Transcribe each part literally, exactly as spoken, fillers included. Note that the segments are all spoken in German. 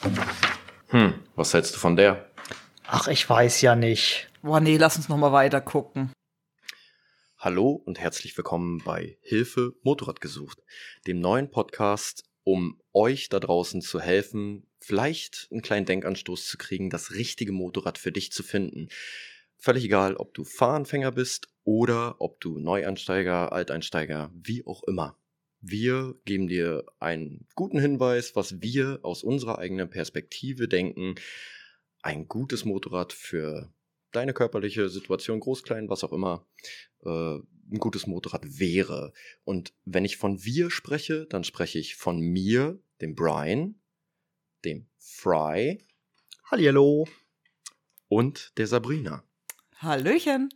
Hm, was hältst du von der? Ach, ich weiß ja nicht. Boah, nee, lass uns noch mal weiter gucken. Hallo und herzlich willkommen bei Hilfe Motorrad gesucht, dem neuen Podcast, um euch da draußen zu helfen, vielleicht einen kleinen Denkanstoß zu kriegen, das richtige Motorrad für dich zu finden. Völlig egal, ob du Fahranfänger bist oder ob du Neueinsteiger, Alteinsteiger, wie auch immer. Wir geben dir einen guten Hinweis, was wir aus unserer eigenen Perspektive denken, ein gutes Motorrad für deine körperliche Situation, groß, klein, was auch immer, äh, ein gutes Motorrad wäre. Und wenn ich von wir spreche, dann spreche ich von mir, dem Brian, dem Fry Hallihallo. und der Sabrina. Hallöchen.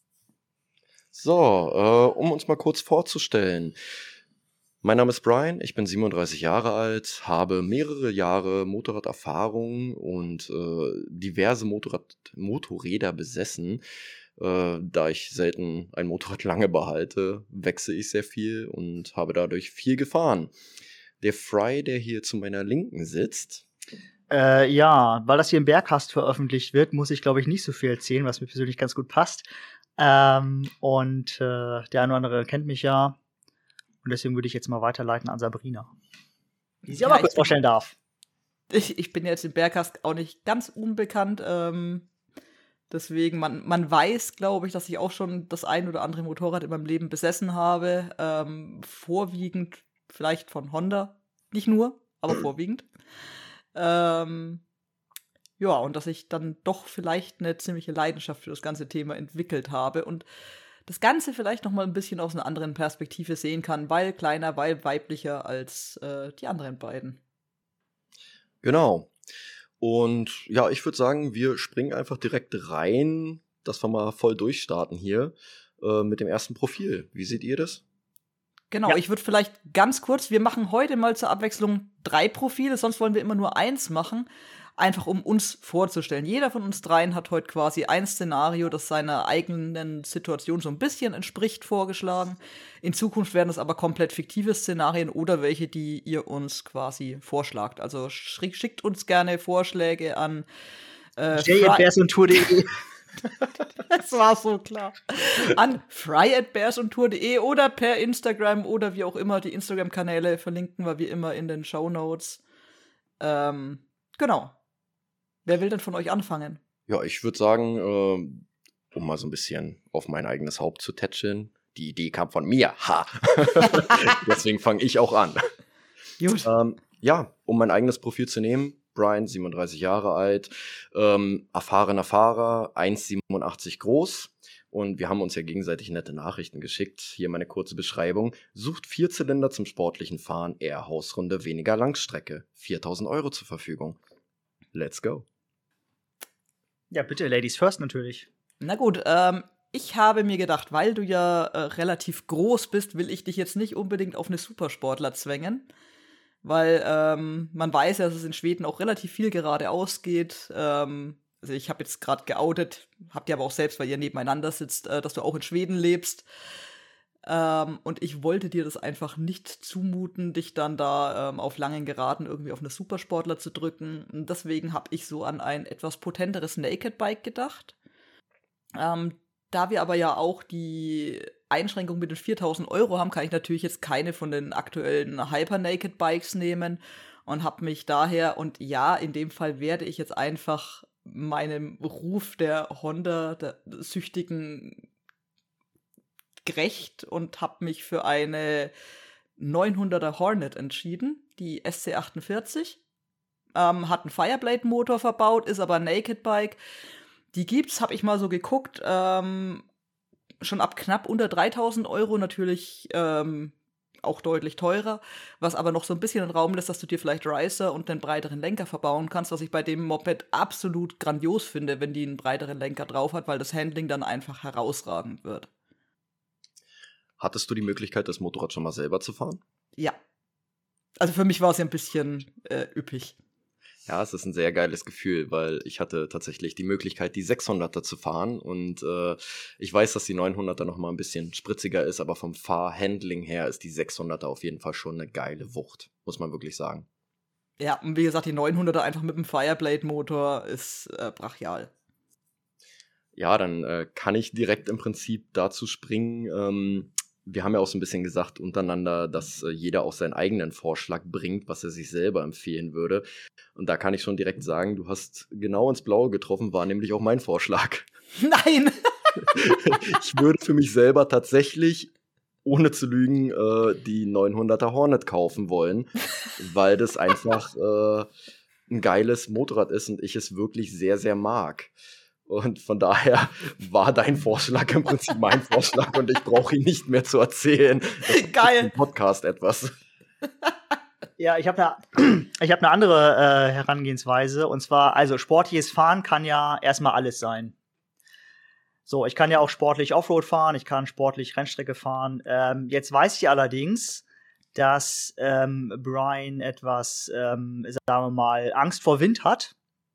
So, äh, um uns mal kurz vorzustellen. Mein Name ist Brian, ich bin siebenunddreißig Jahre alt, habe mehrere Jahre Motorraderfahrung und äh, diverse Motorrad Motorräder besessen. Äh, da ich selten ein Motorrad lange behalte, wechsle ich sehr viel und habe dadurch viel gefahren. Der Fry, der hier zu meiner Linken sitzt. Äh, ja, weil das hier im Bergcast veröffentlicht wird, muss ich, glaube ich, nicht so viel erzählen, was mir persönlich ganz gut passt. Ähm, und äh, der eine oder andere kennt mich ja. Und deswegen würde ich jetzt mal weiterleiten an Sabrina. Die sich Ja, aber ich kurz bin- vorstellen darf. Ich, ich bin jetzt im Bergkast auch nicht ganz unbekannt. Ähm, deswegen, man, man weiß, glaube ich, dass ich auch schon das ein oder andere Motorrad in meinem Leben besessen habe. Ähm, vorwiegend vielleicht von Honda. Nicht nur, aber vorwiegend. Ähm, ja, und dass ich dann doch vielleicht eine ziemliche Leidenschaft für das ganze Thema entwickelt habe und das Ganze vielleicht noch mal ein bisschen aus einer anderen Perspektive sehen kann, weil kleiner, weil weiblicher als äh, die anderen beiden. Genau. Und ja, ich würde sagen, wir springen einfach direkt rein, dass wir mal voll durchstarten hier äh, mit dem ersten Profil. Wie seht ihr das? Genau, Ja. ich würde vielleicht ganz kurz, wir machen heute mal zur Abwechslung drei Profile, sonst wollen wir immer nur eins machen, einfach um uns vorzustellen. Jeder von uns dreien hat heute quasi ein Szenario, das seiner eigenen Situation so ein bisschen entspricht, vorgeschlagen. In Zukunft werden es aber komplett fiktive Szenarien oder welche, die ihr uns quasi vorschlagt. Also schick- schickt uns gerne Vorschläge an äh, j at Fry- bears und tour punkt de. Das war so klar. An fry at bears und tour punkt de oder per Instagram oder wie auch immer. Die Instagram-Kanäle verlinken wir wie immer in den Shownotes. Ähm, genau. Wer will denn von euch anfangen? Ja, ich würde sagen, ähm, um mal so ein bisschen auf mein eigenes Haupt zu tätscheln, die Idee kam von mir. Ha! Deswegen fange ich auch an. Gut. Ähm, ja, um mein eigenes Profil zu nehmen, Brian, siebenunddreißig Jahre alt, ähm, erfahrener Fahrer, eins Komma siebenundachtzig groß. Und wir haben uns ja gegenseitig nette Nachrichten geschickt. Hier meine kurze Beschreibung. Sucht Vierzylinder zum sportlichen Fahren, eher Hausrunde, weniger Langstrecke. viertausend Euro zur Verfügung. Let's go. Ja, bitte, Ladies first natürlich. Na gut, ähm, ich habe mir gedacht, weil du ja äh, relativ groß bist, will ich dich jetzt nicht unbedingt auf eine Supersportler zwängen. Weil ähm, man weiß ja, dass es in Schweden auch relativ viel geradeaus geht. Ähm, also ich habe jetzt gerade geoutet, habt ihr aber auch selbst, weil ihr nebeneinander sitzt, äh, dass du auch in Schweden lebst. Ähm, und ich wollte dir das einfach nicht zumuten, dich dann da ähm, auf langen Geraden irgendwie auf eine Supersportler zu drücken. Und deswegen habe ich so an ein etwas potenteres Naked Bike gedacht. Ähm, da wir aber ja auch die Einschränkung mit den viertausend Euro haben, kann ich natürlich jetzt keine von den aktuellen Hyper-Naked Bikes nehmen und habe mich daher, und ja, in dem Fall werde ich jetzt einfach meinem Ruf der Honda, der Süchtigen, gerecht und habe mich für eine neunhunderter Hornet entschieden, die S C achtundvierzig. Ähm, hat einen Fireblade-Motor verbaut, ist aber ein Naked Bike. Die gibt's, habe ich mal so geguckt, ähm, schon ab knapp unter dreitausend Euro, natürlich ähm, auch deutlich teurer, was aber noch so ein bisschen den Raum lässt, dass du dir vielleicht Riser und einen breiteren Lenker verbauen kannst, was ich bei dem Moped absolut grandios finde, wenn die einen breiteren Lenker drauf hat, weil das Handling dann einfach herausragend wird. Hattest du die Möglichkeit, das Motorrad schon mal selber zu fahren? Ja. Also für mich war es ja ein bisschen äh, üppig. Ja, es ist ein sehr geiles Gefühl, weil ich hatte tatsächlich die Möglichkeit, die sechshunderter zu fahren und äh, ich weiß, dass die neunhunderter noch mal ein bisschen spritziger ist, aber vom Fahrhandling her ist die sechshunderter auf jeden Fall schon eine geile Wucht, muss man wirklich sagen. Ja, und wie gesagt, die neunhunderter einfach mit dem Fireblade-Motor ist äh, brachial. Ja, dann äh, kann ich direkt im Prinzip dazu springen. Ähm, wir haben ja auch so ein bisschen gesagt untereinander, dass äh, jeder auch seinen eigenen Vorschlag bringt, was er sich selber empfehlen würde. Und da kann ich schon direkt sagen, du hast genau ins Blaue getroffen, war nämlich auch mein Vorschlag. Nein! Ich würde für mich selber tatsächlich, ohne zu lügen, äh, die neunhunderter Hornet kaufen wollen, weil das einfach äh, ein geiles Motorrad ist und ich es wirklich sehr, sehr mag. Und von daher war dein Vorschlag im Prinzip mein Vorschlag und ich brauche ihn nicht mehr zu erzählen. Das Geil. Im Podcast etwas. Ja, ich habe eine ich hab ne andere äh, Herangehensweise. Und zwar, also sportliches Fahren kann ja erstmal alles sein. So, ich kann ja auch sportlich Offroad fahren, ich kann sportlich Rennstrecke fahren. Ähm, jetzt weiß ich allerdings, dass ähm, Brian etwas, ähm, sagen wir mal, Angst vor Wind hat.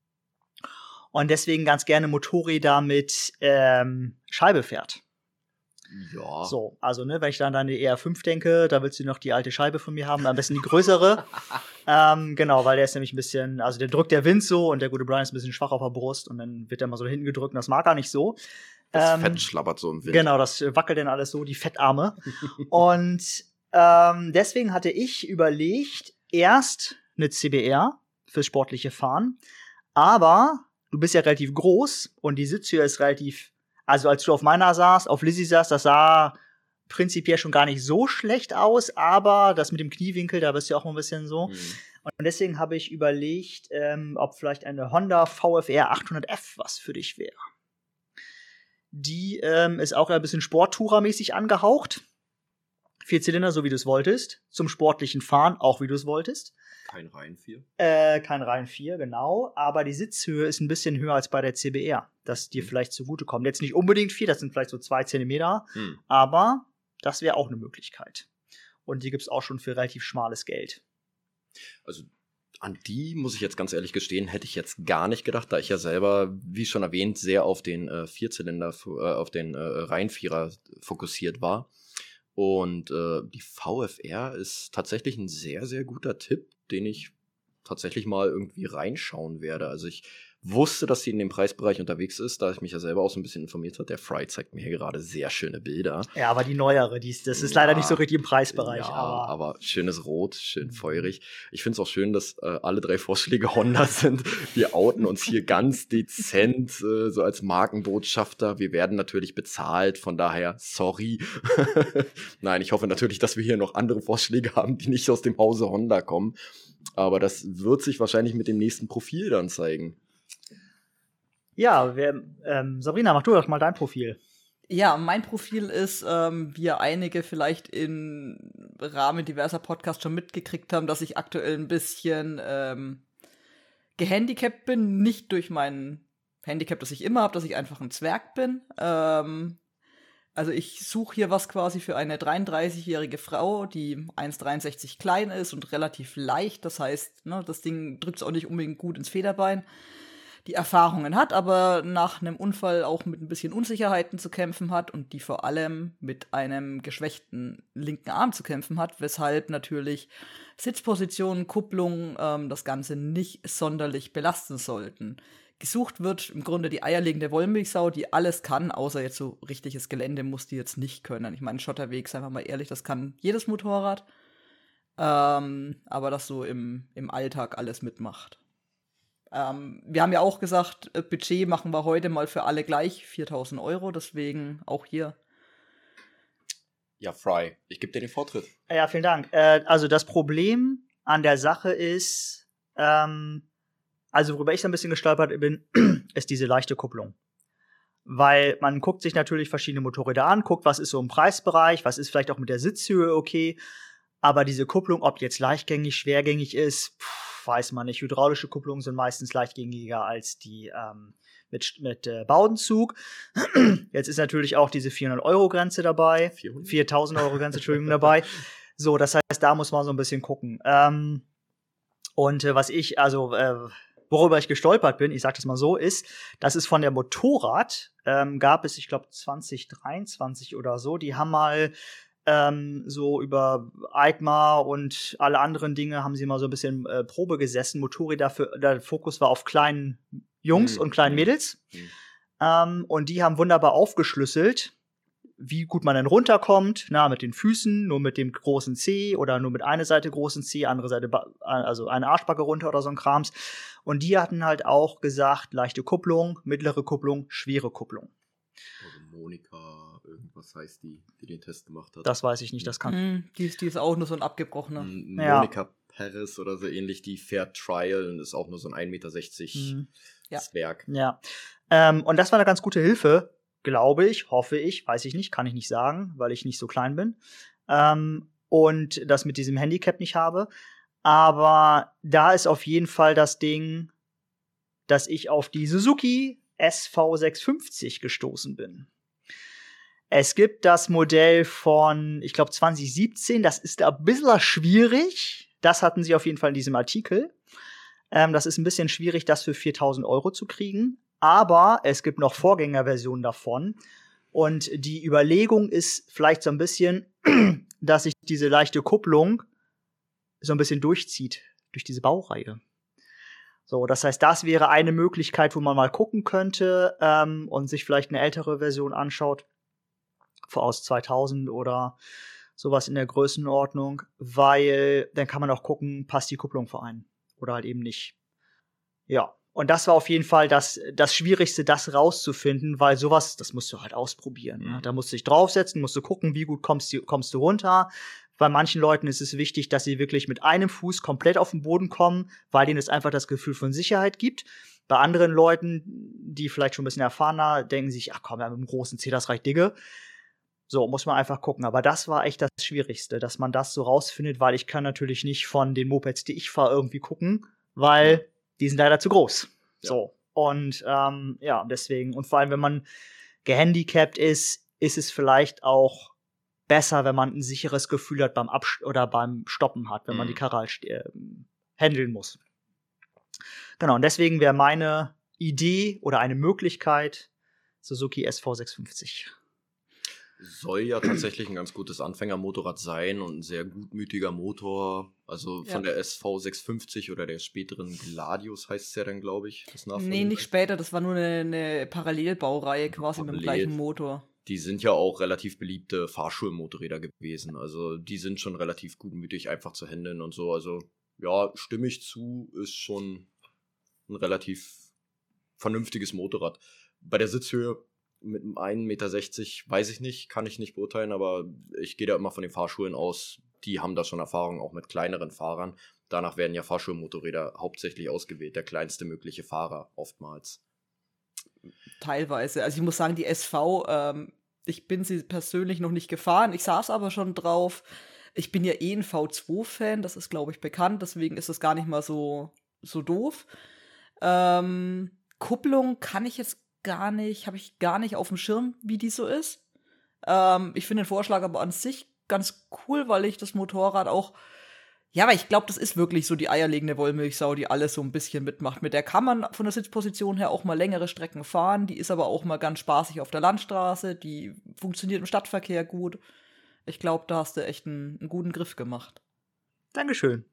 Und deswegen ganz gerne Motorräder mit ähm, Scheibe fährt. Ja. So, also, ne, wenn ich dann an die E R fünf denke, da willst du noch die alte Scheibe von mir haben, am besten die größere. ähm, genau, weil der ist nämlich ein bisschen, also der drückt der Wind so und der gute Brian ist ein bisschen schwach auf der Brust und dann wird er mal so hinten gedrückt und das mag er nicht so. Das ähm, Fett schlabbert so im Wind. Genau, das wackelt dann alles so, die Fettarme. Und ähm, deswegen hatte ich überlegt, erst eine C B R fürs sportliche Fahren, aber du bist ja relativ groß und die Sitzhöhe ist relativ, also als du auf meiner saßt, auf Lizzie saßt, das sah prinzipiell schon gar nicht so schlecht aus, aber das mit dem Kniewinkel, da bist du auch mal ein bisschen so. Mhm. Und deswegen habe ich überlegt, ähm, ob vielleicht eine Honda V F R achthundert F was für dich wäre. Die ähm, ist auch ein bisschen Sporttourer-mäßig angehaucht. Vier Zylinder, so wie du es wolltest. Zum sportlichen Fahren, auch wie du es wolltest. Kein Reihen vier. Äh, kein Reihen vier, genau. Aber die Sitzhöhe ist ein bisschen höher als bei der C B R. Das dir Mhm. vielleicht zugutekommt. Jetzt nicht unbedingt viel, das sind vielleicht so zwei Zentimeter. Hm. Aber das wäre auch eine Möglichkeit. Und die gibt's auch schon für relativ schmales Geld. Also an die, muss ich jetzt ganz ehrlich gestehen, hätte ich jetzt gar nicht gedacht, da ich ja selber, wie schon erwähnt, sehr auf den äh, Vierzylinder, äh, auf den äh, Reihenvierer fokussiert war. Und äh, die V F R ist tatsächlich ein sehr, sehr guter Tipp, den ich tatsächlich mal irgendwie reinschauen werde. Also ich wusste, dass sie in dem Preisbereich unterwegs ist, da ich mich ja selber auch so ein bisschen informiert habe. Der Fry zeigt mir hier gerade sehr schöne Bilder. Ja, aber die neuere, die ist, das ist Ja, leider nicht so richtig im Preisbereich. Ja, aber, aber schönes Rot, schön feurig. Ich finde es auch schön, dass äh, alle drei Vorschläge Honda sind. Wir outen uns hier ganz dezent, äh, so als Markenbotschafter. Wir werden natürlich bezahlt, von daher sorry. Nein, ich hoffe natürlich, dass wir hier noch andere Vorschläge haben, die nicht aus dem Hause Honda kommen. Aber das wird sich wahrscheinlich mit dem nächsten Profil dann zeigen. ja, wer, ähm, Sabrina, mach du doch mal dein Profil. Ja, mein Profil ist, ähm, wie ja einige vielleicht im Rahmen diverser Podcasts schon mitgekriegt haben, dass ich aktuell ein bisschen ähm, gehandicapt bin. Nicht durch mein Handicap, das ich immer habe, dass ich einfach ein Zwerg bin. Ähm, also ich suche hier was quasi für eine dreiunddreißigjährige Frau, die eins Komma dreiundsechzig klein ist und relativ leicht. Das heißt, ne, das Ding drückt es auch nicht unbedingt gut ins Federbein. Die Erfahrungen hat, aber nach einem Unfall auch mit ein bisschen Unsicherheiten zu kämpfen hat und die vor allem mit einem geschwächten linken Arm zu kämpfen hat, weshalb natürlich Sitzpositionen, Kupplung ähm, das Ganze nicht sonderlich belasten sollten. Gesucht wird im Grunde die eierlegende Wollmilchsau, die alles kann, außer jetzt so richtiges Gelände muss die jetzt nicht können. Ich meine, Schotterweg, seien wir mal ehrlich, das kann jedes Motorrad, ähm, aber das so im, im Alltag alles mitmacht. Ähm, wir haben ja auch gesagt, äh, Budget machen wir heute mal für alle gleich, viertausend Euro, deswegen auch hier. Ja, Fry, ich gebe dir den Vortritt. Ja, vielen Dank. Äh, also das Problem an der Sache ist, ähm, also worüber ich so ein bisschen gestolpert bin, ist diese leichte Kupplung. Weil man guckt sich natürlich verschiedene Motorräder an, guckt, was ist so im Preisbereich, was ist vielleicht auch mit der Sitzhöhe okay. Aber diese Kupplung, ob die jetzt leichtgängig, schwergängig ist, pff, weiß man nicht. Hydraulische Kupplungen sind meistens leichtgängiger als die ähm, mit, mit äh, Bowdenzug. Jetzt ist natürlich auch diese vierhundert-Euro-Grenze dabei. viertausend-Euro-Grenze, Entschuldigung, dabei. So, das heißt, da muss man so ein bisschen gucken. Ähm, und äh, was ich, also, äh, worüber ich gestolpert bin, ich sag das mal so, ist, dass es von der Motorrad ähm, gab es, ich glaube, zwanzig dreiundzwanzig oder so, die haben mal ähm, so über EICMA und alle anderen Dinge haben sie mal so ein bisschen äh, Probe gesessen. Motorräder, für, der Fokus war auf kleinen Jungs Mhm. und kleinen Mädels. Mhm. Ähm, und die haben wunderbar aufgeschlüsselt, wie gut man dann runterkommt, na, mit den Füßen, nur mit dem großen C oder nur mit einer Seite großen C, andere Seite, ba- also eine Arschbacke runter oder so ein Krams. Und die hatten halt auch gesagt, leichte Kupplung, mittlere Kupplung, schwere Kupplung. Also Monika, irgendwas heißt die, die den Test gemacht hat. Das weiß ich nicht, das kann. Mhm, die, ist, die ist auch nur so ein abgebrochener. M- Ja. Monika Perez oder so ähnlich, die fährt Trial und ist auch nur so ein ein Meter sechzig Mhm. Ja. Zwerg. Ja. Ähm, und das war eine ganz gute Hilfe, glaube ich, hoffe ich, weiß ich nicht, kann ich nicht sagen, weil ich nicht so klein bin. Ähm, und das mit diesem Handicap nicht habe. Aber da ist auf jeden Fall das Ding, dass ich auf die Suzuki S V sechshundertfünfzig gestoßen bin. Es gibt das Modell von, ich glaube, zwanzig siebzehn, das ist ein bisschen schwierig. Das hatten sie auf jeden Fall in diesem Artikel. Ähm, das ist ein bisschen schwierig, das für viertausend Euro zu kriegen. Aber es gibt noch Vorgängerversionen davon. Und die Überlegung ist vielleicht so ein bisschen, dass sich diese leichte Kupplung so ein bisschen durchzieht durch diese Baureihe. So, das heißt, das wäre eine Möglichkeit, wo man mal gucken könnte ähm, und sich vielleicht eine ältere Version anschaut, aus zweitausend oder sowas in der Größenordnung, weil dann kann man auch gucken, passt die Kupplung für einen oder halt eben nicht. Ja, und das war auf jeden Fall das, das Schwierigste, das rauszufinden, weil sowas, das musst du halt ausprobieren. Ne? Mhm. Da musst du dich draufsetzen, musst du gucken, wie gut kommst du, kommst du runter. Bei manchen Leuten ist es wichtig, dass sie wirklich mit einem Fuß komplett auf den Boden kommen, weil denen es einfach das Gefühl von Sicherheit gibt. Bei anderen Leuten, die vielleicht schon ein bisschen erfahrener, denken sich, ach komm, ja, mit dem großen Zeh, das reicht Digge. So, muss man einfach gucken. Aber das war echt das Schwierigste, dass man das so rausfindet, weil ich kann natürlich nicht von den Mopeds, die ich fahre, irgendwie gucken, weil die sind leider zu groß. Ja. So. Und ähm, ja, deswegen, und vor allem, wenn man gehandicapt ist, ist es vielleicht auch besser, wenn man ein sicheres Gefühl hat beim Absch oder beim Stoppen hat, wenn man Mhm. die Karre halt äh, handeln muss. Genau, und deswegen wäre meine Idee oder eine Möglichkeit Suzuki S V sechshundertfünfzig. Soll ja tatsächlich ein ganz gutes Anfängermotorrad sein und ein sehr gutmütiger Motor. Also von Ja. der S V sechshundertfünfzig oder der späteren Gladius heißt es ja dann, glaube ich. Das Nee, Nachfolgemodell. nicht später, das war nur eine, eine Parallelbaureihe quasi mit dem Parallel. gleichen Motor. Die sind ja auch relativ beliebte Fahrschulmotorräder gewesen. Also die sind schon relativ gutmütig, einfach zu handeln und so. Also ja, stimme ich zu, ist schon ein relativ vernünftiges Motorrad. Bei der Sitzhöhe mit einem ein Meter sechzig weiß ich nicht, kann ich nicht beurteilen, aber ich gehe da immer von den Fahrschulen aus, die haben da schon Erfahrung, auch mit kleineren Fahrern. Danach werden ja Fahrschulmotorräder hauptsächlich ausgewählt, der kleinste mögliche Fahrer oftmals. Teilweise. Also ich muss sagen, die S V, ähm, ich bin sie persönlich noch nicht gefahren. Ich saß aber schon drauf. Ich bin ja eh ein V zwei Fan, das ist, glaube ich, bekannt. Deswegen ist das gar nicht mal so, so doof. Ähm, Kupplung kann ich jetzt gar nicht, habe ich gar nicht auf dem Schirm, wie die so ist. Ähm, ich finde den Vorschlag aber an sich ganz cool, weil ich das Motorrad auch ja, aber ich glaube, das ist wirklich so die eierlegende Wollmilchsau, die alles so ein bisschen mitmacht. Mit der kann man von der Sitzposition her auch mal längere Strecken fahren. Die ist aber auch mal ganz spaßig auf der Landstraße. Die funktioniert im Stadtverkehr gut. Ich glaube, da hast du echt einen, einen guten Griff gemacht. Dankeschön.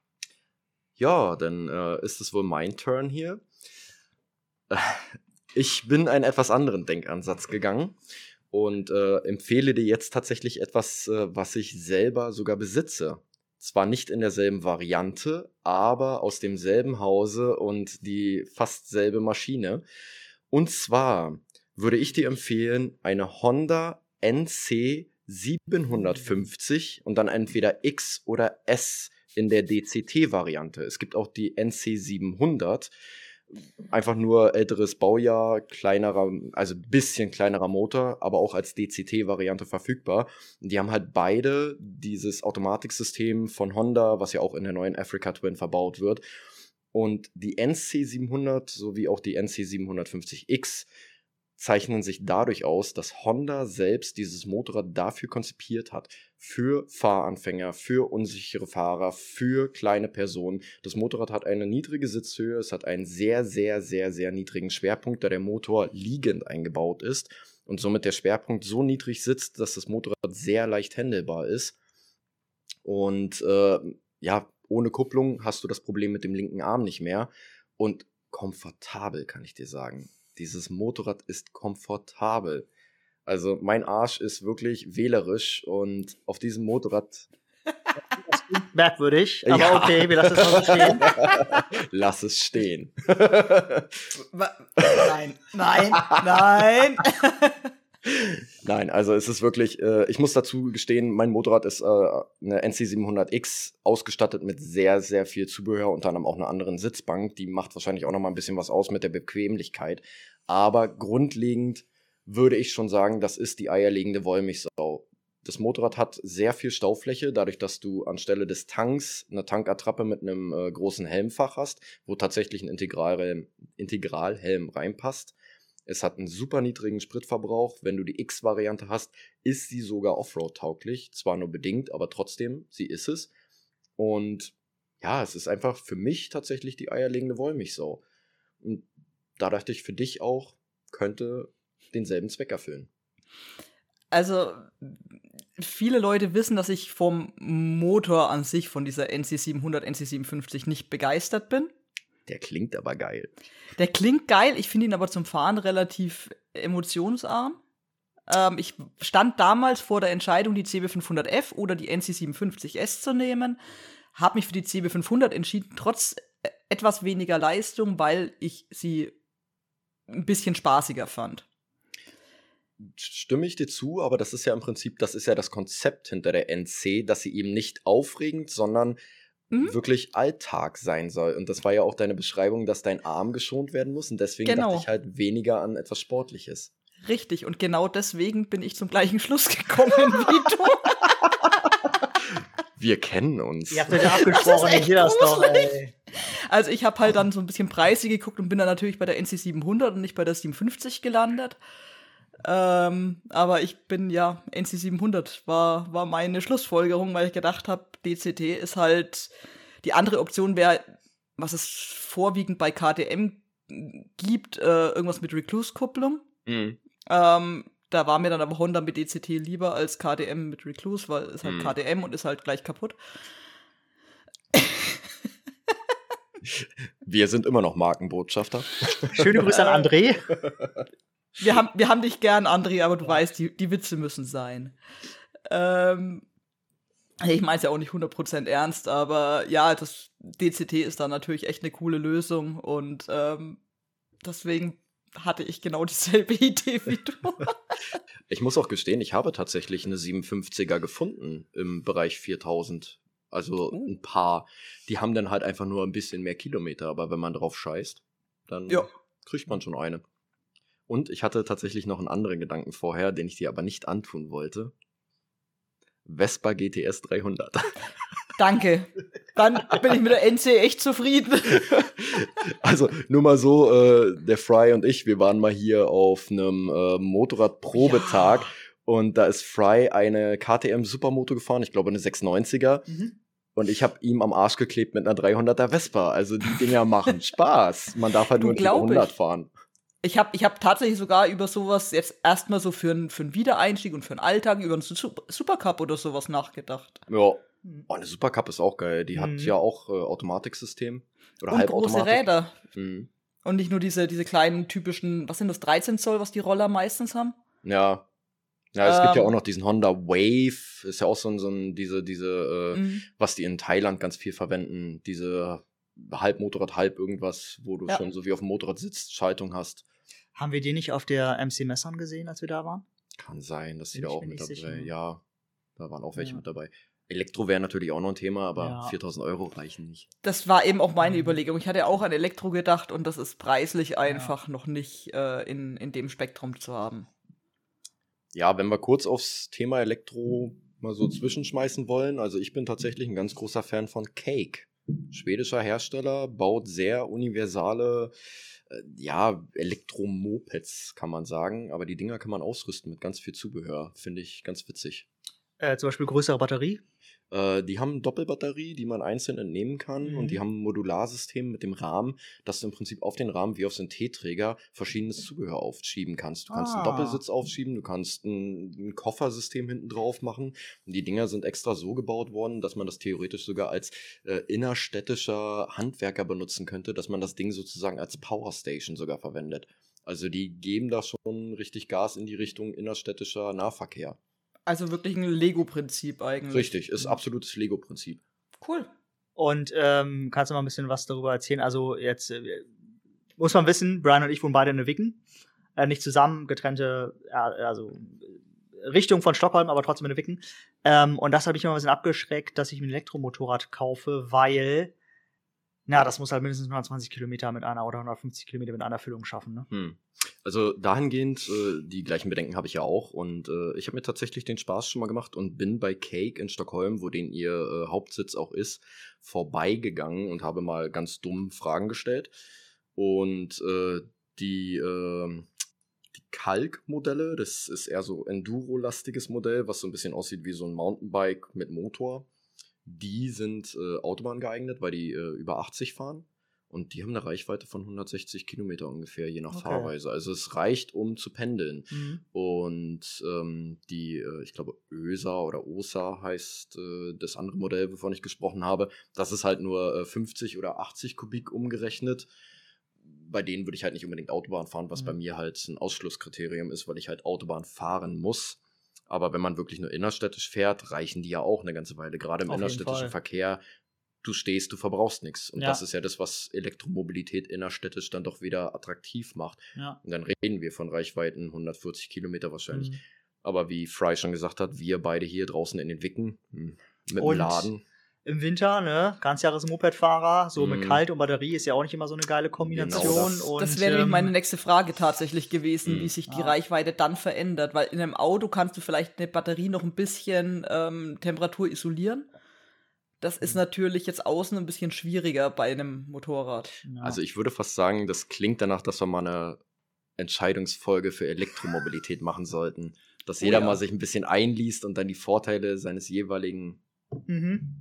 Ja, dann äh, ist es wohl mein Turn hier. Äh, Ich bin einen etwas anderen Denkansatz gegangen und äh, empfehle dir jetzt tatsächlich etwas, äh, was ich selber sogar besitze. Zwar nicht in derselben Variante, aber aus demselben Hause und die fast selbe Maschine. Und zwar würde ich dir empfehlen, eine Honda N C siebenhundertfünfzig und dann entweder X oder S in der D C T-Variante. Es gibt auch die N C siebenhundert. Einfach nur älteres Baujahr, kleinerer, also ein bisschen kleinerer Motor, aber auch als D C T-Variante verfügbar. Die haben halt beide dieses Automatiksystem von Honda, was ja auch in der neuen Africa Twin verbaut wird. Und die N C siebenhundert sowie auch die N C siebenhundertfünfzig X zeichnen sich dadurch aus, dass Honda selbst dieses Motorrad dafür konzipiert hat, für Fahranfänger, für unsichere Fahrer, für kleine Personen. Das Motorrad hat eine niedrige Sitzhöhe, es hat einen sehr, sehr, sehr, sehr niedrigen Schwerpunkt, da der Motor liegend eingebaut ist. und somit der Schwerpunkt so niedrig sitzt, dass das Motorrad sehr leicht handelbar ist. Und äh, ja, ohne Kupplung hast du das Problem mit dem linken Arm nicht mehr. Und komfortabel, kann ich dir sagen. Dieses Motorrad ist komfortabel. Also mein Arsch ist wirklich wählerisch und auf diesem Motorrad... Das klingt merkwürdig, aber Ja. okay, wir lassen es mal so stehen. Lass es stehen. Nein, nein, nein. Nein, also es ist wirklich, äh, ich muss dazu gestehen, mein Motorrad ist äh, eine N C siebenhundert X, ausgestattet mit sehr, sehr viel Zubehör, unter anderem auch einer anderen Sitzbank. Die macht wahrscheinlich auch noch mal ein bisschen was aus mit der Bequemlichkeit. Aber grundlegend würde ich schon sagen, das ist die eierlegende Wollmilchsau. Das Motorrad hat sehr viel Staufläche, dadurch, dass du anstelle des Tanks eine Tankattrappe mit einem äh, großen Helmfach hast, wo tatsächlich ein Integralhelm, Integralhelm reinpasst. Es hat einen super niedrigen Spritverbrauch. Wenn du die X-Variante hast, ist sie sogar Offroad-tauglich. Zwar nur bedingt, aber trotzdem, sie ist es. Und ja, es ist einfach für mich tatsächlich die eierlegende Wollmilchsau. Und da dachte ich, für dich auch, könnte denselben Zweck erfüllen. Also, viele Leute wissen, dass ich vom Motor an sich, von dieser N C siebenhundert, N C siebenundfünfzig nicht begeistert bin. Der klingt aber geil. Der klingt geil, ich finde ihn aber zum Fahren relativ emotionsarm. Ähm, ich stand damals vor der Entscheidung, die C B fünfhundert F oder die N C siebenundfünfzig S zu nehmen, habe mich für die C B fünfhundert entschieden, trotz äh, etwas weniger Leistung, weil ich sie ein bisschen spaßiger fand. Stimme ich dir zu, aber das ist ja im Prinzip, das ist ja das Konzept hinter der N C, dass sie eben nicht aufregend, sondern mhm. wirklich Alltag sein soll. Und das war ja auch deine Beschreibung, dass dein Arm geschont werden muss. Und deswegen genau. dachte ich halt weniger an etwas Sportliches. Richtig, und genau deswegen bin ich zum gleichen Schluss gekommen wie du. Wir kennen uns. Ihr habt euch ja abgesprochen, ich sehe das doch, ey. Also ich habe halt dann so ein bisschen Preise geguckt und bin dann natürlich bei der N C siebenhundert und nicht bei der siebenundfünfzig gelandet. Ähm, aber ich bin, ja, N C siebenhundert war, war meine Schlussfolgerung, weil ich gedacht habe, D C T ist halt, die andere Option wäre, was es vorwiegend bei K T M gibt, äh, irgendwas mit Recluse-Kupplung. Mhm. Ähm, da war mir dann aber Honda mit D C T lieber als K T M mit Recluse, weil es halt mhm. K T M und ist halt gleich kaputt. Wir sind immer noch Markenbotschafter. Schöne Grüße an André. Wir haben, wir haben dich gern, André, aber du weißt, die, die Witze müssen sein. Ähm, ich meine es ja auch nicht hundert Prozent ernst, aber ja, das D C T ist da natürlich echt eine coole Lösung und ähm, deswegen hatte ich genau dieselbe Idee wie du. Ich muss auch gestehen, ich habe tatsächlich eine siebenundfünfziger gefunden im Bereich viertausend. Also oh. ein paar. Die haben dann halt einfach nur ein bisschen mehr Kilometer, aber wenn man drauf scheißt, dann ja. kriegt man schon eine. Und ich hatte tatsächlich noch einen anderen Gedanken vorher, den ich dir aber nicht antun wollte. Vespa G T S dreihundert. Danke. Dann bin ich mit der N C echt zufrieden. Also nur mal so, äh, der Fry und ich, wir waren mal hier auf einem äh, Motorradprobetag ja. und da ist Fry eine K T M Supermoto gefahren, ich glaube eine sechshundertneunziger. Mhm. Und ich habe ihm am Arsch geklebt mit einer dreihunderter Vespa. Also die Dinger machen Spaß. Man darf halt du, nur vierhundert fahren. Ich habe ich hab tatsächlich sogar über sowas jetzt erstmal so für einen für einen Wiedereinstieg und für einen Alltag über einen Supercup oder sowas nachgedacht. Ja, oh, eine Supercup ist auch geil. Die mhm. hat ja auch äh, Automatiksystem. Oder und Halbautomatik. Große Räder. Mhm. Und nicht nur diese, diese kleinen typischen, was sind das, dreizehn Zoll, was die Roller meistens haben? Ja. Ja, es ähm, gibt ja auch noch diesen Honda Wave. Ist ja auch so ein, so ein diese, diese, äh, mhm. was die in Thailand ganz viel verwenden. Diese Halbmotorrad, halb irgendwas, wo du ja. schon so wie auf dem Motorrad sitzt, Schaltung hast. Haben wir die nicht auf der M C Messern gesehen, als wir da waren? Kann sein, dass die da auch mit dabei sicher. Ja, da waren auch welche ja. mit dabei. Elektro wäre natürlich auch noch ein Thema, aber ja. viertausend Euro reichen nicht. Das war eben auch meine mhm. Überlegung. Ich hatte auch an Elektro gedacht und das ist preislich einfach ja. noch nicht äh, in, in dem Spektrum zu haben. Ja, wenn wir kurz aufs Thema Elektro mal so zwischenschmeißen wollen, also ich bin tatsächlich ein ganz großer Fan von Cake. Schwedischer Hersteller, baut sehr universale, äh, ja, Elektromopeds, kann man sagen. Aber die Dinger kann man ausrüsten mit ganz viel Zubehör. Finde ich ganz witzig. Äh, zum Beispiel größere Batterie? Äh, die haben Doppelbatterie, die man einzeln entnehmen kann Mhm. und die haben ein Modularsystem mit dem Rahmen, dass du im Prinzip auf den Rahmen wie auf so einen Teeträger verschiedenes Zubehör aufschieben kannst. Du kannst Ah. einen Doppelsitz aufschieben, du kannst ein, ein Koffersystem hinten drauf machen und die Dinger sind extra so gebaut worden, dass man das theoretisch sogar als äh, innerstädtischer Handwerker benutzen könnte, dass man das Ding sozusagen als Powerstation sogar verwendet. Also die geben da schon richtig Gas in die Richtung innerstädtischer Nahverkehr. Also wirklich ein Lego-Prinzip eigentlich. Richtig, ist absolutes Lego-Prinzip. Cool. Und ähm, kannst du mal ein bisschen was darüber erzählen? Also jetzt äh, muss man wissen, Brian und ich wohnen beide in der Wicken. Äh, nicht zusammen, getrennte, äh, also äh, Richtung von Stockholm, aber trotzdem in der Wicken. Ähm, und das habe ich immer ein bisschen abgeschreckt, dass ich mir ein Elektromotorrad kaufe, weil na, das muss halt mindestens hundertzwanzig Kilometer mit einer oder hundertfünfzig Kilometer mit einer Füllung schaffen, ne? Hm. Also dahingehend, äh, die gleichen Bedenken habe ich ja auch und äh, ich habe mir tatsächlich den Spaß schon mal gemacht und bin bei Cake in Stockholm, wo den ihr äh, Hauptsitz auch ist, vorbeigegangen und habe mal ganz dumm Fragen gestellt und äh, die, äh, die Kalk-Modelle, das ist eher so Enduro-lastiges Modell, was so ein bisschen aussieht wie so ein Mountainbike mit Motor. Die sind äh, Autobahn geeignet, weil die äh, über achtzig fahren. Und die haben eine Reichweite von hundertsechzig Kilometer ungefähr, je nach Okay. Fahrweise. Also es reicht, um zu pendeln. Mhm. Und ähm, die, äh, ich glaube, Ösa oder Osa heißt äh, das andere Modell, wovon ich gesprochen habe. Das ist halt nur äh, fünfzig oder achtzig Kubik umgerechnet. Bei denen würde ich halt nicht unbedingt Autobahn fahren, was Mhm. bei mir halt ein Ausschlusskriterium ist, weil ich halt Autobahn fahren muss. Aber wenn man wirklich nur innerstädtisch fährt, reichen die ja auch eine ganze Weile. Gerade im Auf jeden innerstädtischen Fall. Verkehr, du stehst, du verbrauchst nichts. Und Ja. das ist ja das, was Elektromobilität innerstädtisch dann doch wieder attraktiv macht. Ja. Und dann reden wir von Reichweiten hundertvierzig Kilometer wahrscheinlich. Mhm. Aber wie Fry schon gesagt hat, wir beide hier draußen in den Wicken hm, mit Und dem Laden. Im Winter, ne, Ganzjahres-Mopedfahrer, so mit Mhm. Kalt und Batterie ist ja auch nicht immer so eine geile Kombination. Genau das. und, Das wäre nämlich ähm, meine nächste Frage tatsächlich gewesen, Mhm. wie sich die Ah. Reichweite dann verändert. Weil in einem Auto kannst du vielleicht eine Batterie noch ein bisschen ähm, Temperatur isolieren. Das ist natürlich jetzt außen ein bisschen schwieriger bei einem Motorrad. ja. Also ich würde fast sagen, das klingt danach, dass wir mal eine Entscheidungsfolge für Elektromobilität machen sollten. Dass Oh jeder ja. mal sich ein bisschen einliest und dann die Vorteile seines jeweiligen... Mhm.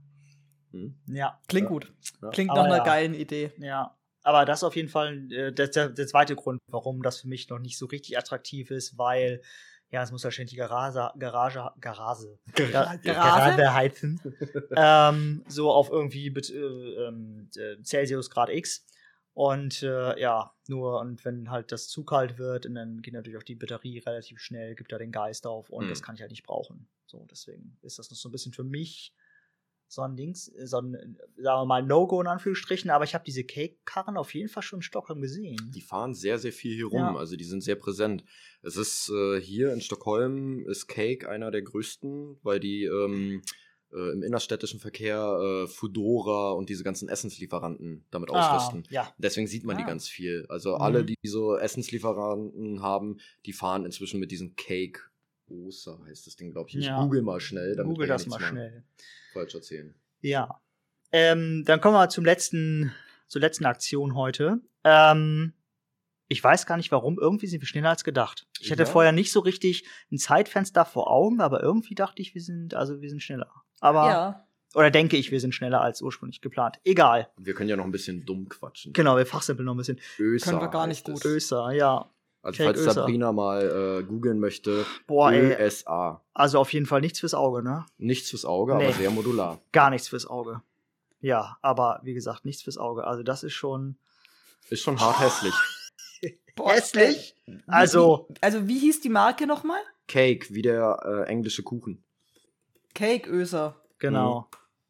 Hm? Ja. Klingt gut. Ja. Klingt Aber nach einer ja. geilen Idee. Ja, aber das ist auf jeden Fall äh, der, der, der zweite Grund, warum das für mich noch nicht so richtig attraktiv ist, weil ja, es muss ja ständig die Garage, Garage, Garage, Gar- Garage? Garage heizen, ähm, so auf irgendwie bet- äh, ähm, äh, Celsius Grad X. Und äh, ja, nur und wenn halt das zu kalt wird, und dann geht natürlich auch die Batterie relativ schnell, gibt da den Geist auf und Mhm. das kann ich halt nicht brauchen. So, deswegen ist das noch so ein bisschen für mich so ein Dings, so ein, sagen wir mal, No-Go in Anführungsstrichen, aber ich habe diese Cake-Karren auf jeden Fall schon in Stockholm gesehen. Die fahren sehr, sehr viel hier rum, Ja. also die sind sehr präsent. Es ist äh, hier in Stockholm ist Cake einer der größten, weil die ähm, äh, im innerstädtischen Verkehr äh, Foodora und diese ganzen Essenslieferanten damit ausrüsten. Ah, ja. Deswegen sieht man die Ah. ganz viel. Also Mhm. alle, die so Essenslieferanten haben, die fahren inzwischen mit diesem Cake. Osa heißt das Ding, glaube ich. Ich Ja. google mal schnell, damit Google wir das nichts mal schnell. falsch erzählen. Ja. Ähm, dann kommen wir zum letzten, zur letzten Aktion heute. Ähm, ich weiß gar nicht warum, irgendwie sind wir schneller als gedacht. Ich hatte Ja. vorher nicht so richtig ein Zeitfenster vor Augen, aber irgendwie dachte ich, wir sind, also wir sind schneller. Aber, Ja. oder denke ich, wir sind schneller als ursprünglich geplant. Egal. Wir können ja noch ein bisschen dumm quatschen. Genau, wir fachsimpeln noch ein bisschen. Ösa Können wir gar nicht heißt gut. es. Ösa, ja. Also Cake falls Ösa. Sabrina mal äh, googeln möchte, Boah, ey. Ö S A. Also auf jeden Fall nichts fürs Auge, ne? Nichts fürs Auge, Nee. aber sehr modular. Gar nichts fürs Auge. Ja, aber wie gesagt, nichts fürs Auge. Also das ist schon Ist schon hart hässlich. Boah, hässlich. äh, wie- Also, Also, wie hieß die Marke nochmal? Cake, wie der äh, englische Kuchen. Cake Öser. genau.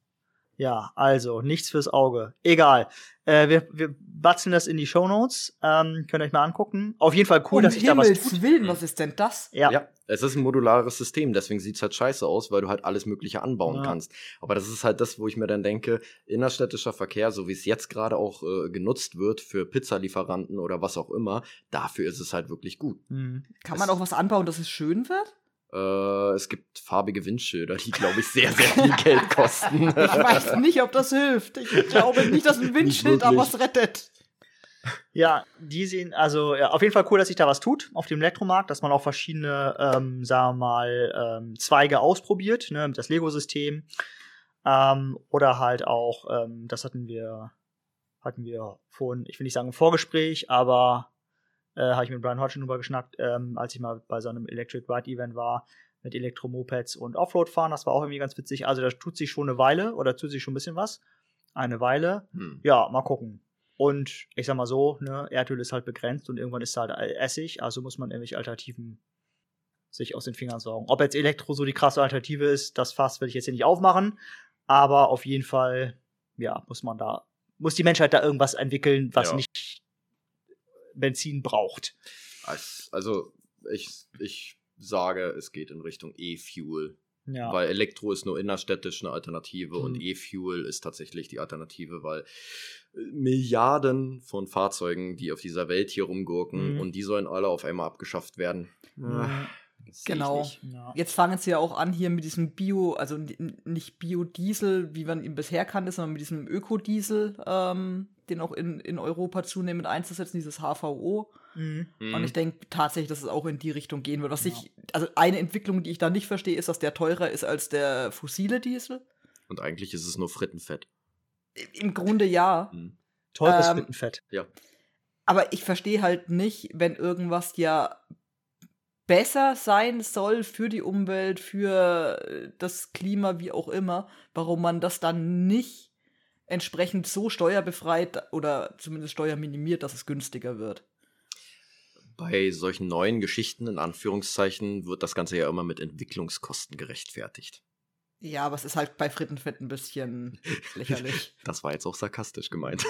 Ja, also nichts fürs Auge. Egal. Äh, wir, wir batzen das in die Shownotes. Ähm, könnt ihr euch mal angucken. Auf jeden Fall cool, um dass sich da was Himmels tut. Willen, was ist denn das? Ja. Ja, es ist ein modulares System, deswegen sieht es halt scheiße aus, weil du halt alles Mögliche anbauen Ja. kannst. Aber das ist halt das, wo ich mir dann denke, innerstädtischer Verkehr, so wie es jetzt gerade auch äh, genutzt wird für Pizzalieferanten oder was auch immer, dafür ist es halt wirklich gut. Mhm. Kann man auch was anbauen, dass es schön wird? Äh, es gibt farbige Windschilder, die, glaube ich, sehr, sehr viel Geld kosten. Ich weiß nicht, ob das hilft. Ich glaube nicht, dass ein Windschild da wirklich. was rettet. Ja, die sehen, also ja, auf jeden Fall cool, dass sich da was tut auf dem Elektromarkt, dass man auch verschiedene, ähm, sagen wir mal, ähm, Zweige ausprobiert, ne, das Lego-System. Ähm, oder halt auch, ähm, das hatten wir, hatten wir vorhin, ich will nicht sagen im Vorgespräch, aber äh, habe ich mit Brian Hodgson drüber geschnackt, ähm, als ich mal bei so einem Electric Ride Event war, mit Elektromopeds und Offroad fahren. Das war auch irgendwie ganz witzig. Also da tut sich schon eine Weile oder tut sich schon ein bisschen was. Eine Weile. Hm. Ja, mal gucken. Und ich sag mal so, ne, Erdöl ist halt begrenzt und irgendwann ist halt Essig, also muss man irgendwelche Alternativen sich aus den Fingern saugen. Ob jetzt Elektro so die krasse Alternative ist, das Fass will ich jetzt hier nicht aufmachen, aber auf jeden Fall, ja, muss man da, muss die Menschheit da irgendwas entwickeln, was Ja. nicht Benzin braucht. Also, ich, ich sage, es geht in Richtung E-Fuel. Ja. Weil Elektro ist nur innerstädtisch eine Alternative Mhm. und E-Fuel ist tatsächlich die Alternative, weil Milliarden von Fahrzeugen, die auf dieser Welt hier rumgurken Mhm. und die sollen alle auf einmal abgeschafft werden. Mhm. Das sehe ich Genau. nicht. Ja. Jetzt fangen sie ja auch an hier mit diesem Bio, also n- nicht Biodiesel, wie man ihn bisher kannte, sondern mit diesem Ökodiesel, ähm, den auch in, in Europa zunehmend einzusetzen, dieses H V O. Mhm. Und ich denke tatsächlich, dass es auch in die Richtung gehen wird. Was Ja. ich, also eine Entwicklung, die ich da nicht verstehe, ist, dass der teurer ist als der fossile Diesel. Und eigentlich ist es nur Frittenfett. Im Grunde ja. Mhm. Teures Ähm, Frittenfett. Ja. Aber ich verstehe halt nicht, wenn irgendwas ja besser sein soll für die Umwelt, für äh, das Klima, wie auch immer, warum man das dann nicht entsprechend so steuerbefreit oder zumindest steuerminimiert, dass es günstiger wird. Bei solchen neuen Geschichten, in Anführungszeichen, wird das Ganze ja immer mit Entwicklungskosten gerechtfertigt. Ja, aber es ist halt bei Frittenfett ein bisschen lächerlich. Das war jetzt auch sarkastisch gemeint.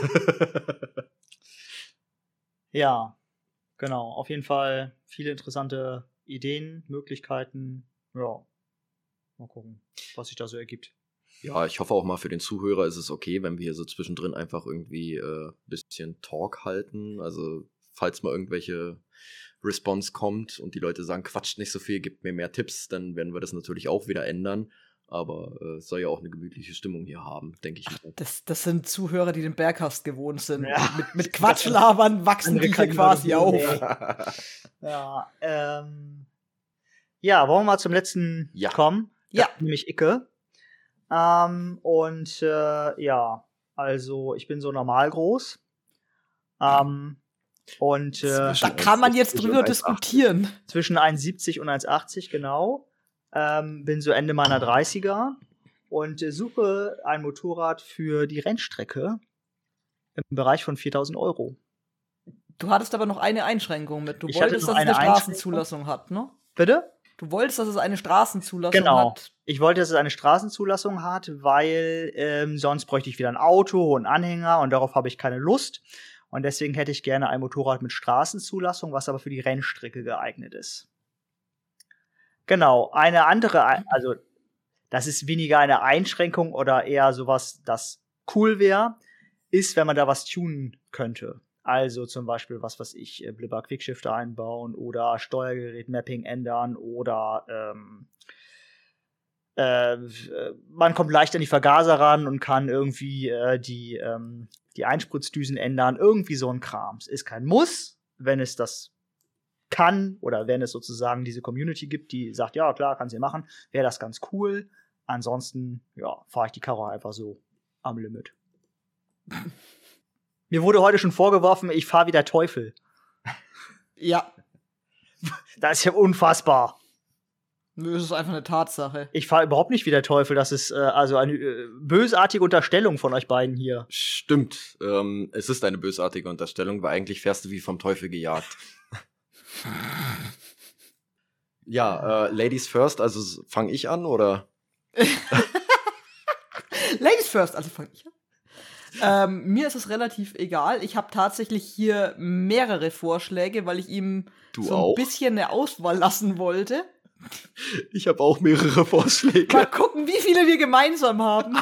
Ja, genau. Auf jeden Fall viele interessante Ideen, Möglichkeiten. Ja, mal gucken, was sich da so ergibt. Ja, ich hoffe auch mal für den Zuhörer ist es okay, wenn wir hier so zwischendrin einfach irgendwie ein äh, bisschen Talk halten. Also, falls mal irgendwelche Response kommt und die Leute sagen, quatscht nicht so viel, gibt mir mehr Tipps, dann werden wir das natürlich auch wieder ändern. Aber äh, es soll ja auch eine gemütliche Stimmung hier haben, denke ich. mal. Das, das sind Zuhörer, die den Berghast gewohnt sind. Ja. Mit, mit Quatschlabern wachsen Andere die hier können quasi das auf. nicht. Ja, ähm. Ja, wollen wir mal zum letzten Ja. kommen? Ja. Nämlich Icke. Ähm, und äh, ja, also ich bin so normal groß. Ähm, und äh, Da Zwischen kann man jetzt 1,70 drüber und eins Komma achtzig. diskutieren. zwischen eins Komma siebzig und eins Komma achtzig, genau. Ähm, bin so Ende meiner dreißiger und äh, suche ein Motorrad für die Rennstrecke im Bereich von viertausend Euro. Du hattest aber noch eine Einschränkung mit. Du Ich hatte wolltest, noch dass es eine eine Straßenzulassung hat, ne? Bitte? Du wolltest, dass es eine Straßenzulassung Genau. hat. Ich wollte, dass es eine Straßenzulassung hat, weil ähm, sonst bräuchte ich wieder ein Auto und einen Anhänger und darauf habe ich keine Lust. Und deswegen hätte ich gerne ein Motorrad mit Straßenzulassung, was aber für die Rennstrecke geeignet ist. Genau, eine andere, Ei- also das ist weniger eine Einschränkung oder eher sowas, das cool wäre, ist, wenn man da was tunen könnte. Also zum Beispiel, was weiß ich, äh, Blibber Quickshifter einbauen oder Steuergerät-Mapping ändern oder ähm, äh, man kommt leicht an die Vergaser ran und kann irgendwie äh, die, ähm, die Einspritzdüsen ändern. Irgendwie so ein Kram. Es ist kein Muss, wenn es das kann oder wenn es sozusagen diese Community gibt, die sagt, ja, klar, kannst du machen, wäre das ganz cool. Ansonsten, ja, fahre ich die Karre einfach so am Limit. Mir wurde heute schon vorgeworfen, ich fahre wie der Teufel. Ja. Das ist ja unfassbar. Nö, es ist einfach eine Tatsache. Ich fahre überhaupt nicht wie der Teufel. Das ist äh, also eine äh, bösartige Unterstellung von euch beiden hier. Stimmt, ähm, es ist eine bösartige Unterstellung, weil eigentlich fährst du wie vom Teufel gejagt. Ja, äh, Ladies first, also fange ich an, oder? Ladies first, also fang ich an. Ähm, mir ist es relativ egal. Ich habe tatsächlich hier mehrere Vorschläge, weil ich ihm Du so ein auch? bisschen eine Auswahl lassen wollte. Ich habe auch mehrere Vorschläge. Mal gucken, wie viele wir gemeinsam haben.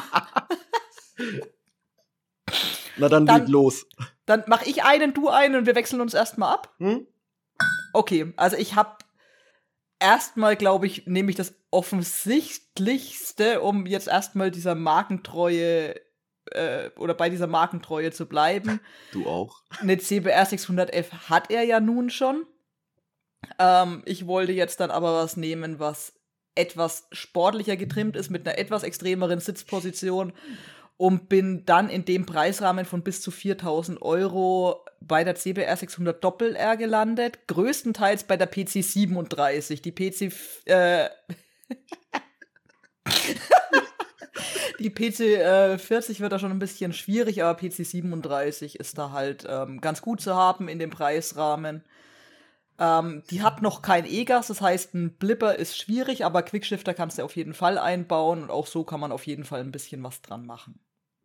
Na dann, Dann- leg los. Dann mache ich einen, du einen und wir wechseln uns erstmal ab. Hm? Okay, also ich habe erstmal, glaube ich, nehme ich das offensichtlichste, um jetzt erstmal dieser Markentreue äh, oder bei dieser Markentreue zu bleiben. Du auch? Eine C B R sechshundert F hat er ja nun schon. Ähm, ich wollte jetzt dann aber was nehmen, was etwas sportlicher getrimmt ist, mit einer etwas extremeren Sitzposition und bin dann in dem Preisrahmen von bis zu viertausend Euro bei der C B R sechshundert Doppel-R gelandet, größtenteils bei der P C siebenunddreißig. Die P C äh, Die P C äh, vierzig wird da schon ein bisschen schwierig, aber P C siebenunddreißig ist da halt ähm, ganz gut zu haben in dem Preisrahmen. Ähm, die hat noch kein E-Gas, das heißt, ein Blipper ist schwierig, aber Quickshifter kannst du auf jeden Fall einbauen und auch so kann man auf jeden Fall ein bisschen was dran machen.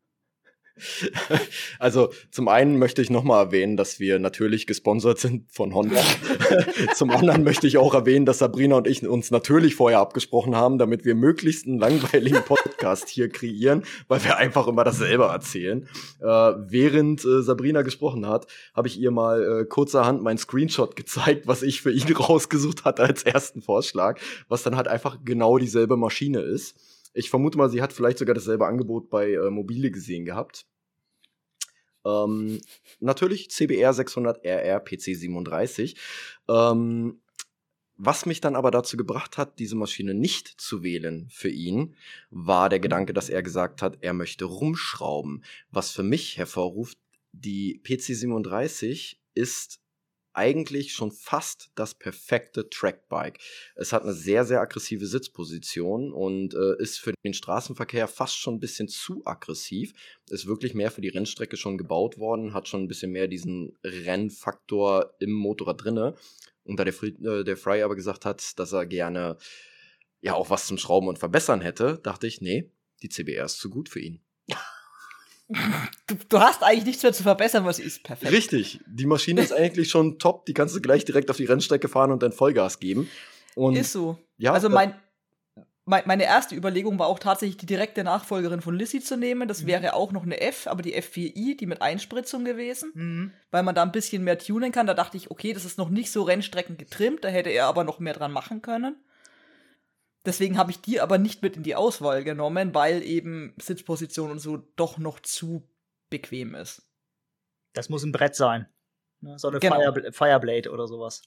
Also zum einen möchte ich nochmal erwähnen, dass wir natürlich gesponsert sind von Honda. Zum anderen möchte ich auch erwähnen, dass Sabrina und ich uns natürlich vorher abgesprochen haben, damit wir möglichst einen langweiligen Podcast hier kreieren, weil wir einfach immer dasselbe erzählen. Äh, während äh, Sabrina gesprochen hat, habe ich ihr mal äh, kurzerhand meinen Screenshot gezeigt, was ich für ihn rausgesucht hatte als ersten Vorschlag, was dann halt einfach genau dieselbe Maschine ist. Ich vermute mal, sie hat vielleicht sogar dasselbe Angebot bei äh, Mobile gesehen gehabt. Ähm, natürlich C B R sechshundert R R P C siebenunddreißig. Ähm, was mich dann aber dazu gebracht hat, diese Maschine nicht zu wählen für ihn, war der Gedanke, dass er gesagt hat, er möchte rumschrauben. Was für mich hervorruft, die P C siebenunddreißig ist eigentlich schon fast das perfekte Trackbike. Es hat eine sehr, sehr aggressive Sitzposition und äh, ist für den Straßenverkehr fast schon ein bisschen zu aggressiv. Ist wirklich mehr für die Rennstrecke schon gebaut worden, hat schon ein bisschen mehr diesen Rennfaktor im Motorrad drinne. Und da der, Fried, äh, der Fry aber gesagt hat, dass er gerne ja auch was zum Schrauben und Verbessern hätte, dachte ich, nee, die C B R ist zu gut für ihn. Du, du hast eigentlich nichts mehr zu verbessern, was ist perfekt. Richtig, die Maschine ist eigentlich schon top, die kannst du gleich direkt auf die Rennstrecke fahren und dann Vollgas geben. Und ist so. Ja, also mein, mein, meine erste Überlegung war auch tatsächlich, die direkte Nachfolgerin von Lissy zu nehmen. Das mhm. wäre auch noch eine F, aber die F vier i, die mit Einspritzung gewesen, mhm. weil man da ein bisschen mehr tunen kann. Da dachte ich, okay, das ist noch nicht so Rennstrecken getrimmt, da hätte er aber noch mehr dran machen können. Deswegen habe ich die aber nicht mit in die Auswahl genommen, weil eben Sitzposition und so doch noch zu bequem ist. Das muss ein Brett sein. So eine Genau. Fire, Fireblade oder sowas.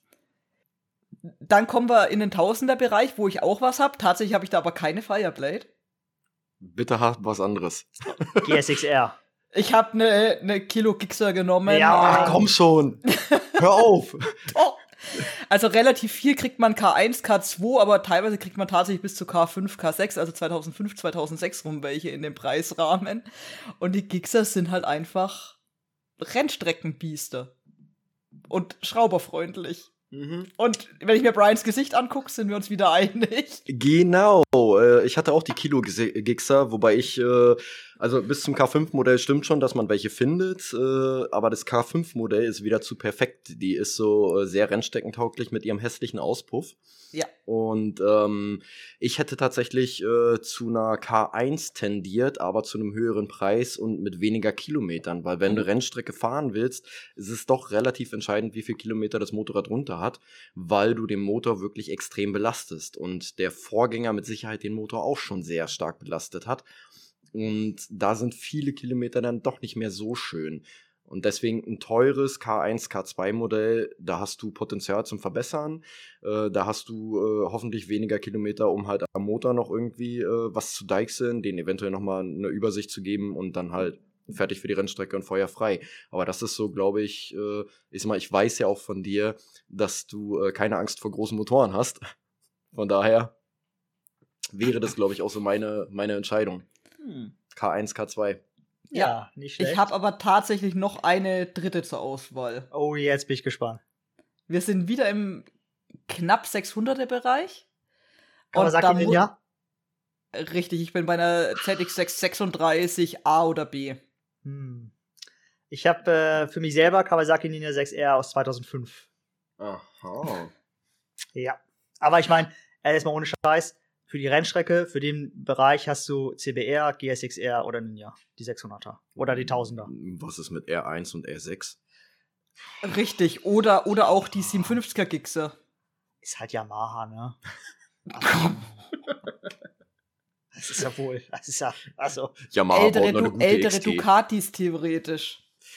Dann kommen wir in den Tausender-Bereich, wo ich auch was habe. Tatsächlich habe ich da aber keine Fireblade. Bitte hart was anderes. G S X R. Ich habe eine ne Kilo Gixxer genommen. Ja, komm schon. Hör auf. Doch. Also relativ viel kriegt man K eins, K zwei, aber teilweise kriegt man tatsächlich bis zu K fünf, K sechs, also zweitausendfünf, zweitausendsechs rum welche in dem Preisrahmen. Und die Gixxer sind halt einfach Rennstreckenbiester. Und schrauberfreundlich. Mhm. Und wenn ich mir Brians Gesicht angucke, sind wir uns wieder einig. Genau. Äh, ich hatte auch die Kilo-Gixxer, wobei ich, äh, also bis zum K fünf Modell stimmt schon, dass man welche findet, äh, aber das K fünf Modell ist wieder zu perfekt. Die ist so äh, sehr rennsteckentauglich mit ihrem hässlichen Auspuff. Ja. Und ähm, ich hätte tatsächlich äh, zu einer K eins tendiert, aber zu einem höheren Preis und mit weniger Kilometern, weil wenn du Rennstrecke fahren willst, ist es doch relativ entscheidend, wie viel Kilometer das Motorrad runter hat, weil du den Motor wirklich extrem belastest und der Vorgänger mit Sicherheit den Motor auch schon sehr stark belastet hat. Und da sind viele Kilometer dann doch nicht mehr so schön. Und deswegen ein teures K eins, K zwei Modell, da hast du Potenzial zum Verbessern. Äh, da hast du äh, hoffentlich weniger Kilometer, um halt am Motor noch irgendwie äh, was zu deichseln, denen eventuell nochmal eine Übersicht zu geben und dann halt fertig für die Rennstrecke und feuerfrei. Aber das ist so, glaube ich, äh, ich sag mal, ich weiß ja auch von dir, dass du äh, keine Angst vor großen Motoren hast. Von daher wäre das, glaube ich, auch so meine, meine Entscheidung. Hm. K eins, K zwei. Ja, ja, nicht schlecht. Ich habe aber tatsächlich noch eine dritte zur Auswahl. Oh, jetzt bin ich gespannt. Wir sind wieder im knapp sechshunderter-Bereich. Kawasaki Ninja? Richtig, ich bin bei einer Z X sechs sechsunddreißig A oder B. Hm. Ich habe äh, für mich selber Kawasaki Ninja sechs R aus zweitausendfünf. Aha. Ja, aber ich meine, erstmal ohne Scheiß, für die Rennstrecke, für den Bereich hast du C B R, G S X R oder Ninja, die sechshunderter oder die tausender. Was ist mit R eins und R sechs? Richtig, oder, oder auch die siebenundfünfziger Gixxer. Ist halt Yamaha, ne? Das ist ja wohl, das ist ja, also. Yamaha ältere baut noch eine du gute ältere X T. Ducatis theoretisch.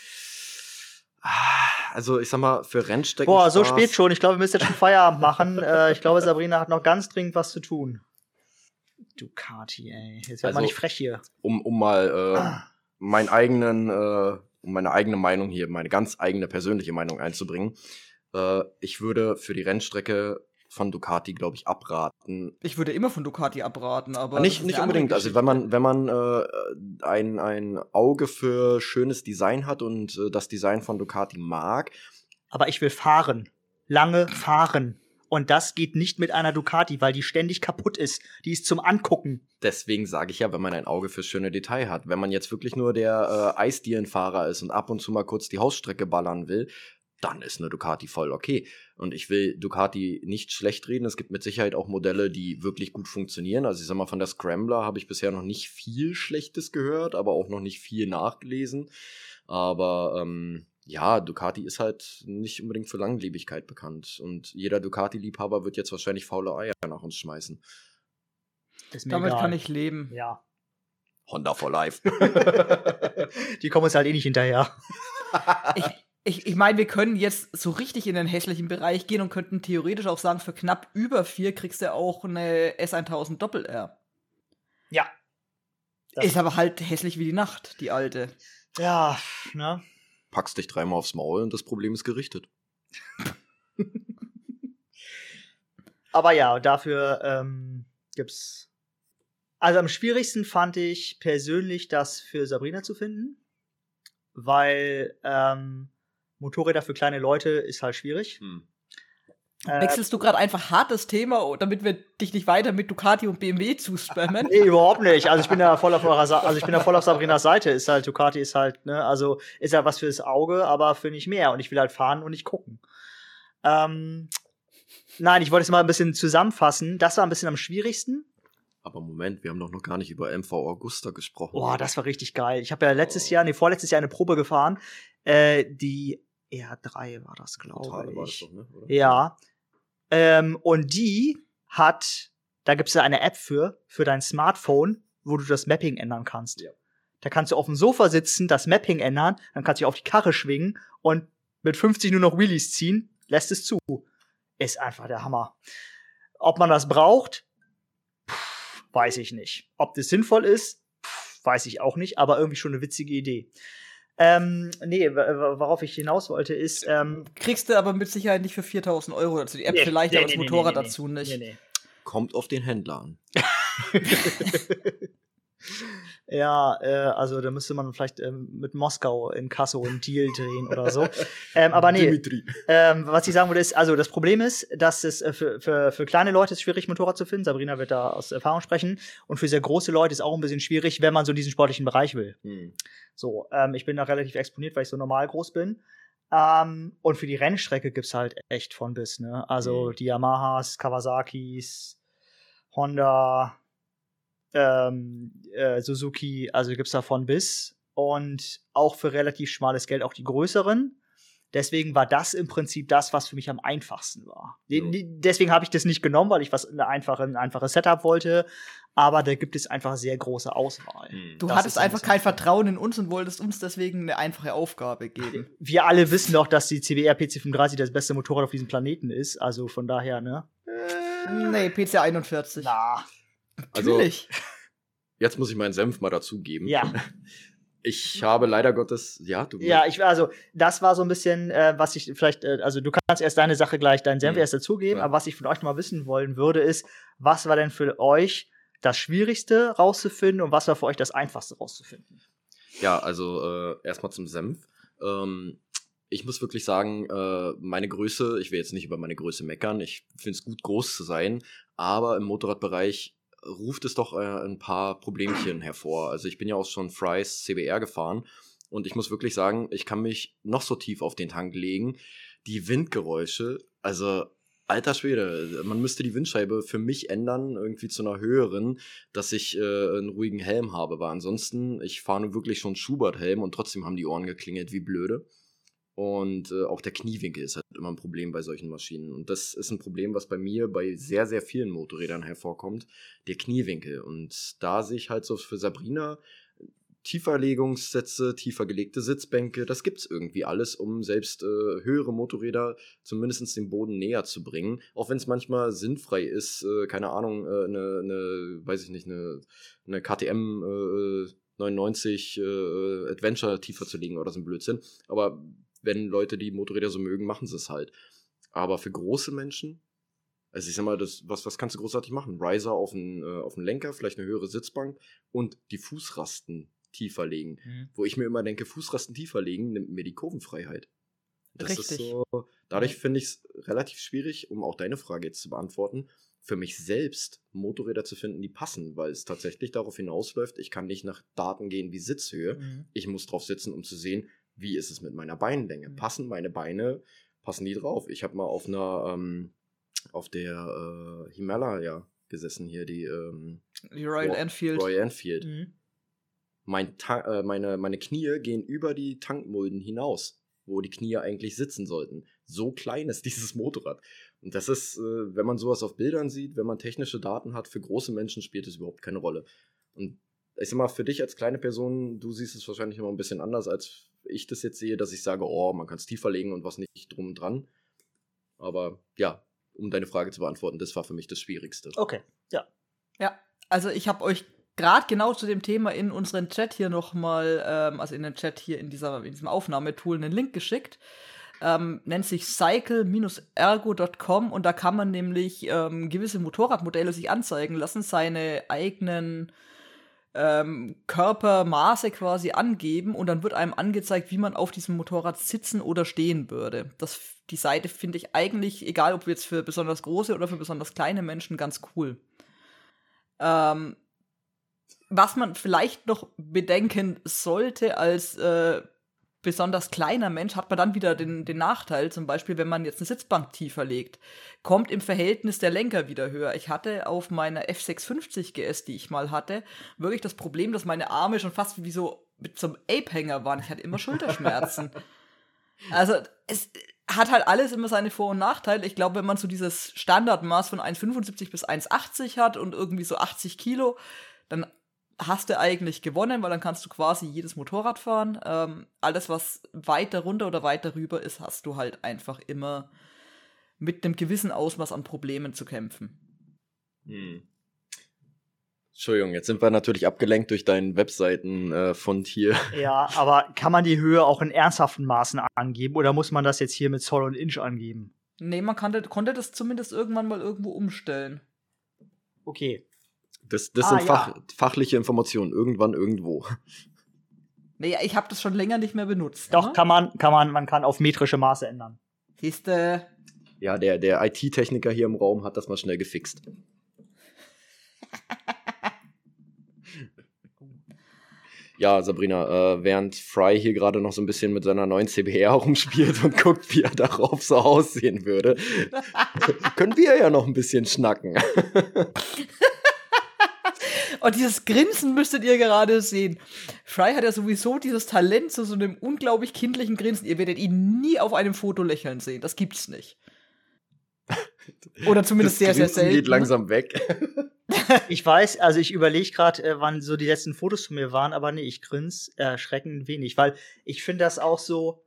Also ich sag mal, für Rennstrecken. Boah, so spät schon. Ich glaube, wir müssen jetzt schon Feierabend machen. äh, ich glaube, Sabrina hat noch ganz dringend was zu tun. Ducati, ey. Jetzt wird Also, mal nicht frech hier. Um, um mal äh, Ah. meinen eigenen, äh, um meine eigene Meinung hier, meine ganz eigene persönliche Meinung einzubringen. Äh, ich würde für die Rennstrecke von Ducati, glaube ich, abraten. Ich würde immer von Ducati abraten, aber. Nicht, das ist nicht eine andere unbedingt. Also Geschichte. wenn man, wenn man äh, ein, ein Auge für schönes Design hat und äh, das Design von Ducati mag, Aber ich will fahren. Lange fahren. Und das geht nicht mit einer Ducati, weil die ständig kaputt ist. Die ist zum Angucken. deswegen sage ich ja, wenn man ein Auge fürs schöne Detail hat. Wenn man jetzt wirklich nur der äh, Eisdielenfahrer ist und ab und zu mal kurz die Hausstrecke ballern will, dann ist eine Ducati voll okay. Und ich will Ducati nicht schlecht reden. Es gibt mit Sicherheit auch Modelle, die wirklich gut funktionieren. Also ich sag mal, von der Scrambler habe ich bisher noch nicht viel Schlechtes gehört, aber auch noch nicht viel nachgelesen. Aber ähm, ja, Ducati ist halt nicht unbedingt für Langlebigkeit bekannt. Und jeder Ducati-Liebhaber wird jetzt wahrscheinlich faule Eier nach uns schmeißen. Das ist mir Damit egal. kann ich leben. Ja. Honda for life. Die kommen uns halt eh nicht hinterher. Ich, ich, ich meine, wir können jetzt so richtig in den hässlichen Bereich gehen und könnten theoretisch auch sagen, für knapp über vier kriegst du auch eine S tausend Doppel-R. Ja. Das- Ist aber halt hässlich wie die Nacht, die alte. Ja, ne? Packst dich dreimal aufs Maul und das Problem ist gerichtet. Aber ja, dafür ähm, gibt's. Also am schwierigsten fand ich persönlich das für Sabrina zu finden, weil ähm, Motorräder für kleine Leute ist halt schwierig. Hm. Äh, Wechselst du gerade einfach hart das Thema, damit wir dich nicht weiter mit Ducati und B M W zuspammen? Nee, überhaupt nicht. Also ich bin da voll auf eurer Sa also ich bin da voll auf Sabrinas Seite. Ist halt, Ducati ist halt, ne, also ist ja was fürs Auge, aber für nicht mehr. Und ich will halt fahren und nicht gucken. Ähm, nein, ich wollte es mal ein bisschen zusammenfassen. Das war ein bisschen am schwierigsten. Aber Moment, wir haben doch noch gar nicht über M V Augusta gesprochen. Boah, das war richtig geil. Ich habe ja letztes Jahr, nee, vorletztes Jahr eine Probe gefahren. Äh, die R drei war das, glaube Totale war das ich. doch, ne? Oder? Ja. Ähm, und die hat, da gibt es ja eine App für, für dein Smartphone, wo du das Mapping ändern kannst. Ja. Da kannst du auf dem Sofa sitzen, das Mapping ändern, dann kannst du dich auf die Karre schwingen und mit fünfzig nur noch Wheelies ziehen, lässt es zu. Ist einfach der Hammer. Ob man das braucht, pff, weiß ich nicht. Ob das sinnvoll ist, pff, weiß ich auch nicht, aber irgendwie schon eine witzige Idee. Ähm, nee, worauf ich hinaus wollte, ist, ähm, Kriegst du aber mit Sicherheit nicht für viertausend Euro dazu. Die App Nee, vielleicht, nee, aber das nee, nee, Motorrad nee, nee. dazu nicht. Nee, nee. Kommt auf den Händler an. Ja, äh, also da müsste man vielleicht ähm, mit Moskau in Kasso einen Deal drehen oder so. ähm, aber nee, Dimitri. ähm, was ich sagen würde ist, also das Problem ist, dass es äh, für, für, für kleine Leute ist schwierig, Motorrad zu finden. Sabrina wird da aus Erfahrung sprechen. Und für sehr große Leute ist auch ein bisschen schwierig, wenn man so diesen sportlichen Bereich will. Hm. So, ähm, ich bin da relativ exponiert, weil ich so normal groß bin. Ähm, und für die Rennstrecke gibt's halt echt von bis, ne? Also Mhm. die Yamahas, Kawasakis, Honda, ähm, äh, Suzuki, also gibt's da von bis. Und auch für relativ schmales Geld auch die größeren. Deswegen war das im Prinzip das, was für mich am einfachsten war. Ja. De- Deswegen habe ich das nicht genommen, weil ich was eine einfache, ein einfaches Setup wollte. Aber da gibt es einfach sehr große Auswahl. Hm. Du Das hattest ist ein einfach bisschen kein schwer. Vertrauen in uns und wolltest uns deswegen eine einfache Aufgabe geben. Wir alle wissen doch, dass die C B R P C fünfunddreißig das beste Motorrad auf diesem Planeten ist. Also von daher, ne? Nee, P C einundvierzig. Na, Also, Natürlich. jetzt muss ich meinen Senf mal dazugeben. ja. Ich habe leider Gottes, ja, du. Ja, ich, also, das war so ein bisschen, äh, was ich vielleicht, äh, also, du kannst erst deine Sache gleich, deinen Senf Mhm. erst dazugeben, Ja. aber was ich von euch noch mal wissen wollen würde, ist, was war denn für euch das Schwierigste rauszufinden und was war für euch das Einfachste rauszufinden? Ja, also äh, erstmal zum Senf. Ähm, ich muss wirklich sagen, äh, meine Größe, ich will jetzt nicht über meine Größe meckern, ich finde es gut, groß zu sein, aber im Motorradbereich ruft es doch äh, ein paar Problemchen hervor. Also ich bin ja auch schon Fry's C B R gefahren und ich muss wirklich sagen, ich kann mich noch so tief auf den Tank legen. Die Windgeräusche, also alter Schwede, man müsste die Windscheibe für mich ändern, irgendwie zu einer höheren, dass ich äh, einen ruhigen Helm habe. Aber ansonsten, ich fahre nur wirklich schon Schubert-Helm und trotzdem haben die Ohren geklingelt wie blöde. Und äh, auch der Kniewinkel ist halt immer ein Problem bei solchen Maschinen. Und das ist ein Problem, was bei mir bei sehr, sehr vielen Motorrädern hervorkommt. Der Kniewinkel. Und da sehe ich halt so für Sabrina Tieferlegungssätze, tiefer gelegte Sitzbänke. Das gibt's irgendwie alles, um selbst äh, höhere Motorräder zumindest den Boden näher zu bringen. Auch wenn es manchmal sinnfrei ist, äh, keine Ahnung, eine, äh, ne, ne, weiß ich nicht, eine ne K T M äh, neunundneunzig äh, Adventure tiefer zu legen oder so ein Blödsinn. Aber wenn Leute die Motorräder so mögen, machen sie es halt. Aber für große Menschen, also ich sag mal, das, was, was kannst du großartig machen? Riser auf den, äh, auf den Lenker, vielleicht eine höhere Sitzbank und die Fußrasten tiefer legen. Mhm. Wo ich mir immer denke, Fußrasten tiefer legen nimmt mir die Kurvenfreiheit. Das Richtig. Ist so, dadurch ja. finde ich es relativ schwierig, um auch deine Frage jetzt zu beantworten, für mich selbst Motorräder zu finden, die passen, weil es tatsächlich darauf hinausläuft, ich kann nicht nach Daten gehen wie Sitzhöhe. Mhm. Ich muss drauf sitzen, um zu sehen, wie ist es mit meiner Beinlänge? Mhm. Passen meine Beine, passen die drauf? Ich habe mal auf einer, ähm, auf der äh, Himalaya gesessen hier, die, ähm, die Royal Ro- Enfield. Royal Enfield. Mhm. Mein Ta- äh, meine, meine Knie gehen über die Tankmulden hinaus, wo die Knie eigentlich sitzen sollten. So klein ist dieses Motorrad. Und das ist, äh, wenn man sowas auf Bildern sieht, wenn man technische Daten hat, für große Menschen spielt es überhaupt keine Rolle. Und ich sag mal, für dich als kleine Person, du siehst es wahrscheinlich immer ein bisschen anders, als ich das jetzt sehe, dass ich sage, oh, man kann es tiefer legen und was nicht drum und dran. Aber ja, um deine Frage zu beantworten, das war für mich das Schwierigste. Okay, ja. Ja, also ich habe euch gerade genau zu dem Thema in unseren Chat hier nochmal, ähm, also in den Chat hier in, dieser, in diesem Aufnahmetool einen Link geschickt. Ähm, nennt sich cycle Bindestrich ergo Punkt com und da kann man nämlich ähm, gewisse Motorradmodelle sich anzeigen lassen, seine eigenen ähm, Körpermaße quasi angeben und dann wird einem angezeigt, wie man auf diesem Motorrad sitzen oder stehen würde. Das, die Seite finde ich eigentlich, egal ob jetzt für besonders große oder für besonders kleine Menschen, ganz cool. Ähm, was man vielleicht noch bedenken sollte als äh, besonders kleiner Mensch, hat man dann wieder den, den Nachteil, zum Beispiel, wenn man jetzt eine Sitzbank tiefer legt, kommt im Verhältnis der Lenker wieder höher. Ich hatte auf meiner F sechshundertfünfzig G S, die ich mal hatte, wirklich das Problem, dass meine Arme schon fast wie so mit so einem Ape-Hänger waren. Ich hatte immer Schulterschmerzen. Also, es hat halt alles immer seine Vor- und Nachteile. Ich glaube, wenn man so dieses Standardmaß von eins Komma fünfundsiebzig bis eins Komma achtzig hat und irgendwie so achtzig Kilo, dann hast du eigentlich gewonnen, weil dann kannst du quasi jedes Motorrad fahren. Ähm, alles, was weiter runter oder weiter rüber ist, hast du halt einfach immer mit einem gewissen Ausmaß an Problemen zu kämpfen. Hm. Entschuldigung, jetzt sind wir natürlich abgelenkt durch deinen Webseiten-Font äh, hier. Ja, aber kann man die Höhe auch in ernsthaften Maßen angeben oder muss man das jetzt hier mit Zoll und Inch angeben? Nee, man kannte, konnte das zumindest irgendwann mal irgendwo umstellen. Okay. Das, das ah, sind Fach, ja. fachliche Informationen, irgendwann, irgendwo. Nee, ich habe das schon länger nicht mehr benutzt. Doch, ne? kann man, kann man, man kann auf metrische Maße ändern. Siehste. Ja, der, der I T-Techniker hier im Raum hat das mal schnell gefixt. Ja, Sabrina, äh, während Fry hier gerade noch so ein bisschen mit seiner neuen C B R rumspielt und guckt, wie er darauf so aussehen würde, können wir ja noch ein bisschen schnacken. Und dieses Grinsen müsstet ihr gerade sehen. Fry hat ja sowieso dieses Talent zu so einem unglaublich kindlichen Grinsen. Ihr werdet ihn nie auf einem Foto lächeln sehen. Das gibt's nicht. Oder zumindest das sehr, Grinsen sehr selten. Geht langsam weg. Ich weiß, also ich überlege gerade, äh, wann so die letzten Fotos von mir waren, aber nee, ich grins erschreckend wenig, weil ich finde das auch so,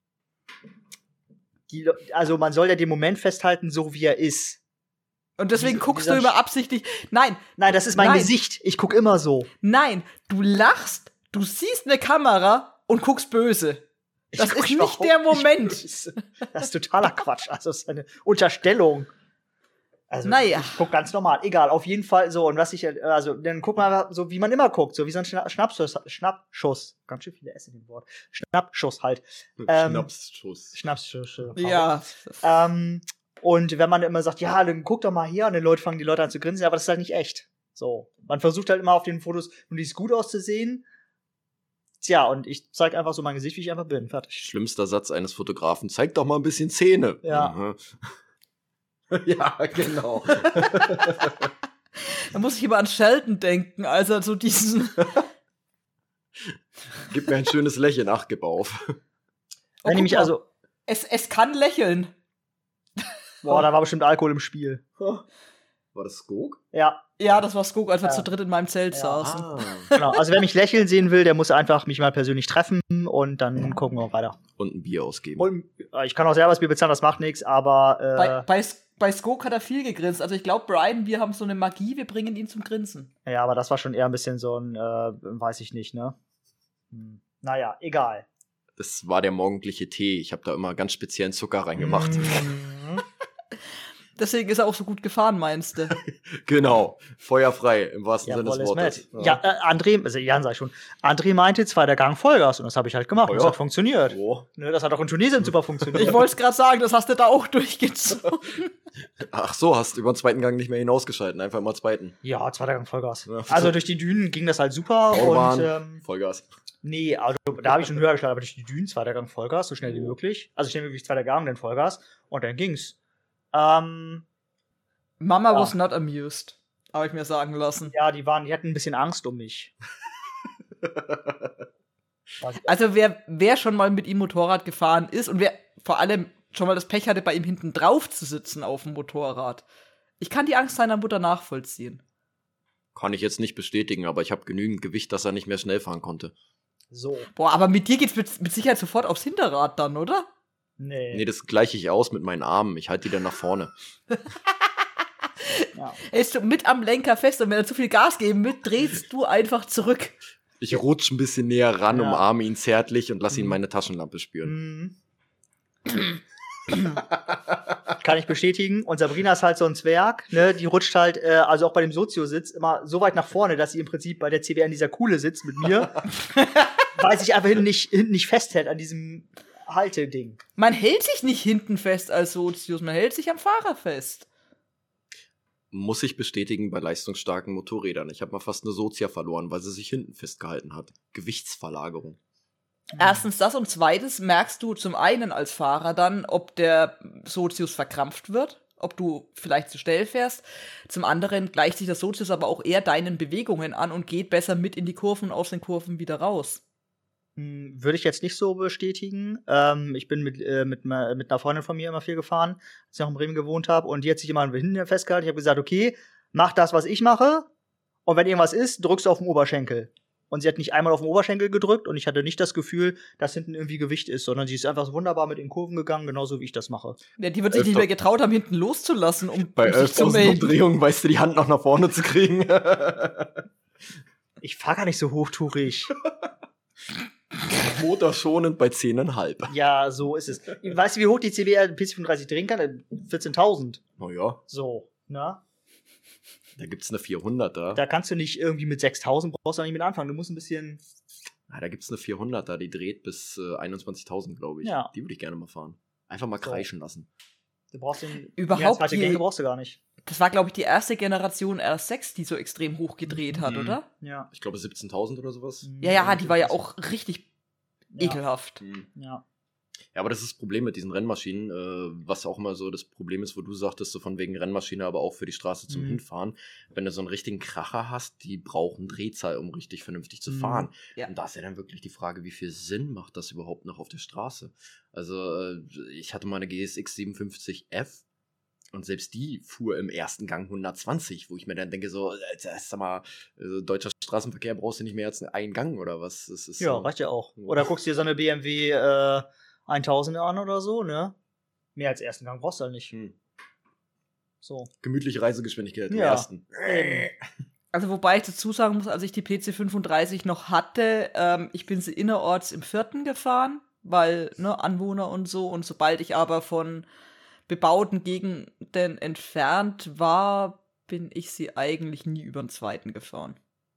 die, also man soll ja den Moment festhalten, so wie er ist. Und deswegen Dies, guckst du immer absichtlich. Nein. Nein, das ist mein nein. Gesicht. Ich guck immer so. Nein, du lachst, du siehst eine Kamera und guckst böse. Das ist nicht der Moment. Nicht das ist totaler Quatsch. Also, das ist eine Unterstellung. Also, naja. Ich guck ganz normal. Egal, auf jeden Fall so. Und was ich, also, dann guck mal so, wie man immer guckt. So wie so ein Schna- Schnappschuss. Schnappschuss. Ganz schön viele S in dem Wort. Schnappschuss halt. Ähm, Schnapsschuss. Schnappschuss. Ja. Ähm, Und wenn man immer sagt, ja, dann guck doch mal hier, und die Leute fangen die Leute an zu grinsen, aber das ist halt nicht echt. So. Man versucht halt immer auf den Fotos, um dies gut auszusehen. Tja, und ich zeig einfach so mein Gesicht, wie ich einfach bin. Fertig. Schlimmster Satz eines Fotografen, zeig doch mal ein bisschen Zähne. Ja. Ja, genau. Da muss ich immer an Sheldon denken, also so diesen Gib mir ein schönes Lächeln, ach, gib auf. Oh, Wenn guck nämlich mal. also, Es, es kann lächeln. boah, da war bestimmt Alkohol im Spiel. War das Skog? Ja, Ja, das war Skog, als wir Ja. zu dritt in meinem Zelt Ja. saßen. Ah. genau. Also wer mich lächeln sehen will, der muss einfach mich mal persönlich treffen und dann gucken wir weiter. Und ein Bier ausgeben. Und, äh, ich kann auch selber das Bier bezahlen, das macht nichts, aber äh, Bei, bei, S- bei Skog hat er viel gegrinst. Also ich glaube, Brian, wir haben so eine Magie, wir bringen ihn zum Grinsen. ja, aber das war schon eher ein bisschen so ein, äh, weiß ich nicht, ne? Hm. Naja, egal. Das war der morgendliche Tee. Ich habe da immer ganz speziellen Zucker reingemacht. Mhm. Deswegen ist er auch so gut gefahren, meinst du? Genau. Feuerfrei im wahrsten Ja, Sinne des volles Wortes. Met. Ja, äh, André, also Jan sag ich schon, André meinte zweiter Gang Vollgas und das habe ich halt gemacht. Oh und ja. Das hat funktioniert. Oh. Ne, das hat auch in Tunesien super funktioniert. Ich wollte es gerade sagen, das hast du da auch durchgezogen. Ach so, hast über den zweiten Gang nicht mehr hinausgeschalten. Einfach mal zweiten. Ja, zweiter Gang Vollgas. Ja. Also durch die Dünen ging das halt super Autobahn, und ähm, Vollgas. nee, also da habe ich schon höher geschlagen, aber durch die Dünen zweiter Gang Vollgas, so schnell wie möglich. Also schnell wie möglich zweiter Gang, dann Vollgas und dann ging's. Ähm, Mama Ja. was not amused, habe ich mir sagen lassen. ja, die waren, die hatten ein bisschen Angst um mich. Also wer, wer schon mal mit ihm Motorrad gefahren ist und wer vor allem schon mal das Pech hatte, bei ihm hinten drauf zu sitzen auf dem Motorrad. Ich kann die Angst seiner Mutter nachvollziehen. Kann ich jetzt nicht bestätigen, aber ich habe genügend Gewicht, dass er nicht mehr schnell fahren konnte. So, Boah, aber mit dir geht's mit, mit Sicherheit sofort aufs Hinterrad dann, oder? nee. Nee, das gleiche ich aus mit meinen Armen. Ich halte die dann nach vorne. Ja. Hältst du mit am Lenker fest und wenn er zu viel Gas geben will, drehst du einfach zurück. Ich rutsche ein bisschen näher ran, Ja. umarme ihn zärtlich und lasse ihn Mhm. meine Taschenlampe spüren. Mhm. Kann ich bestätigen. Und Sabrina ist halt so ein Zwerg, ne? Die rutscht halt, äh, also auch bei dem Sozio-Sitz, immer so weit nach vorne, dass sie im Prinzip bei der C B R in dieser Kuhle sitzt mit mir, weil sich einfach hinten nicht, hinten nicht festhält an diesem Halteding. Man hält sich nicht hinten fest als Sozius, man hält sich am Fahrer fest. Muss ich bestätigen bei leistungsstarken Motorrädern. Ich habe mal fast eine Sozia verloren, weil sie sich hinten festgehalten hat. Gewichtsverlagerung. Erstens das und zweitens merkst du zum einen als Fahrer dann, ob der Sozius verkrampft wird, ob du vielleicht zu schnell fährst. Zum anderen gleicht sich der Sozius aber auch eher deinen Bewegungen an und geht besser mit in die Kurven und aus den Kurven wieder raus. Hm, Würde ich jetzt nicht so bestätigen. Ähm, ich bin mit, äh, mit, ma- mit einer Freundin von mir immer viel gefahren, als ich noch in Bremen gewohnt habe. Und die hat sich immer hinten festgehalten. Ich habe gesagt, okay, mach das, was ich mache. Und wenn irgendwas ist, drückst du auf den Oberschenkel. Und sie hat nicht einmal auf den Oberschenkel gedrückt. Und ich hatte nicht das Gefühl, dass hinten irgendwie Gewicht ist, sondern sie ist einfach so wunderbar mit den Kurven gegangen, genauso wie ich das mache. Ja, die wird sich Öfter- nicht mehr getraut haben, hinten loszulassen, um, Bei um sich zu elftausend melden. Umdrehungen weißt du, die Hand noch nach vorne zu kriegen. Ich fahr gar nicht so hochtourig. Motorschonend bei zehn Komma fünf. Ja, so ist es. Weißt du, wie hoch die C B R P C fünfunddreißig drehen kann? vierzehntausend. Naja, So, ne? da gibt's eine vierhunderter. Da kannst du nicht irgendwie mit sechstausend brauchst du nicht mit anfangen. Du musst ein bisschen. Ah, da gibt's eine vierhunderter, die dreht bis äh, einundzwanzigtausend, glaube ich. Ja. Die würde ich gerne mal fahren. Einfach mal So. kreischen lassen. Du brauchst den. Überhaupt mehr als zweite die- Gänge brauchst du gar nicht. Das war, glaube ich, die erste Generation R sechs, die so extrem hoch gedreht hat, Mhm. oder? Ja. Ich glaube siebzehntausend oder sowas. Ja, ja, die war ja auch richtig Ja. ekelhaft. Hm. Ja. Ja, aber das ist das Problem mit diesen Rennmaschinen, äh, was auch immer so das Problem ist, wo du sagtest, so von wegen Rennmaschine, aber auch für die Straße zum Mhm. Hinfahren. Wenn du so einen richtigen Kracher hast, die brauchen Drehzahl, um richtig vernünftig zu Mhm. fahren. Ja. Und da ist ja dann wirklich die Frage, wie viel Sinn macht das überhaupt noch auf der Straße? Also, äh, ich hatte mal eine G S X siebenundfünfzig F und selbst die fuhr im ersten Gang hundertzwanzig, wo ich mir dann denke, so, äh, sag mal, äh, deutscher Straßenverkehr brauchst du nicht mehr als einen Gang oder was? Das ist Ja, so, reicht ja auch. Oder guckst dir so eine B M W äh, tausender an oder so, ne? Mehr als ersten Gang brauchst du halt nicht. hm. So. Gemütliche Reisegeschwindigkeit im Ja. ersten. Also wobei ich dazu sagen muss, als ich die P C fünfunddreißig noch hatte, ähm, ich bin sie innerorts im vierten gefahren, weil, ne, Anwohner und so. Und sobald ich aber von bebauten Gegenden entfernt war, bin ich sie eigentlich nie über den zweiten gefahren.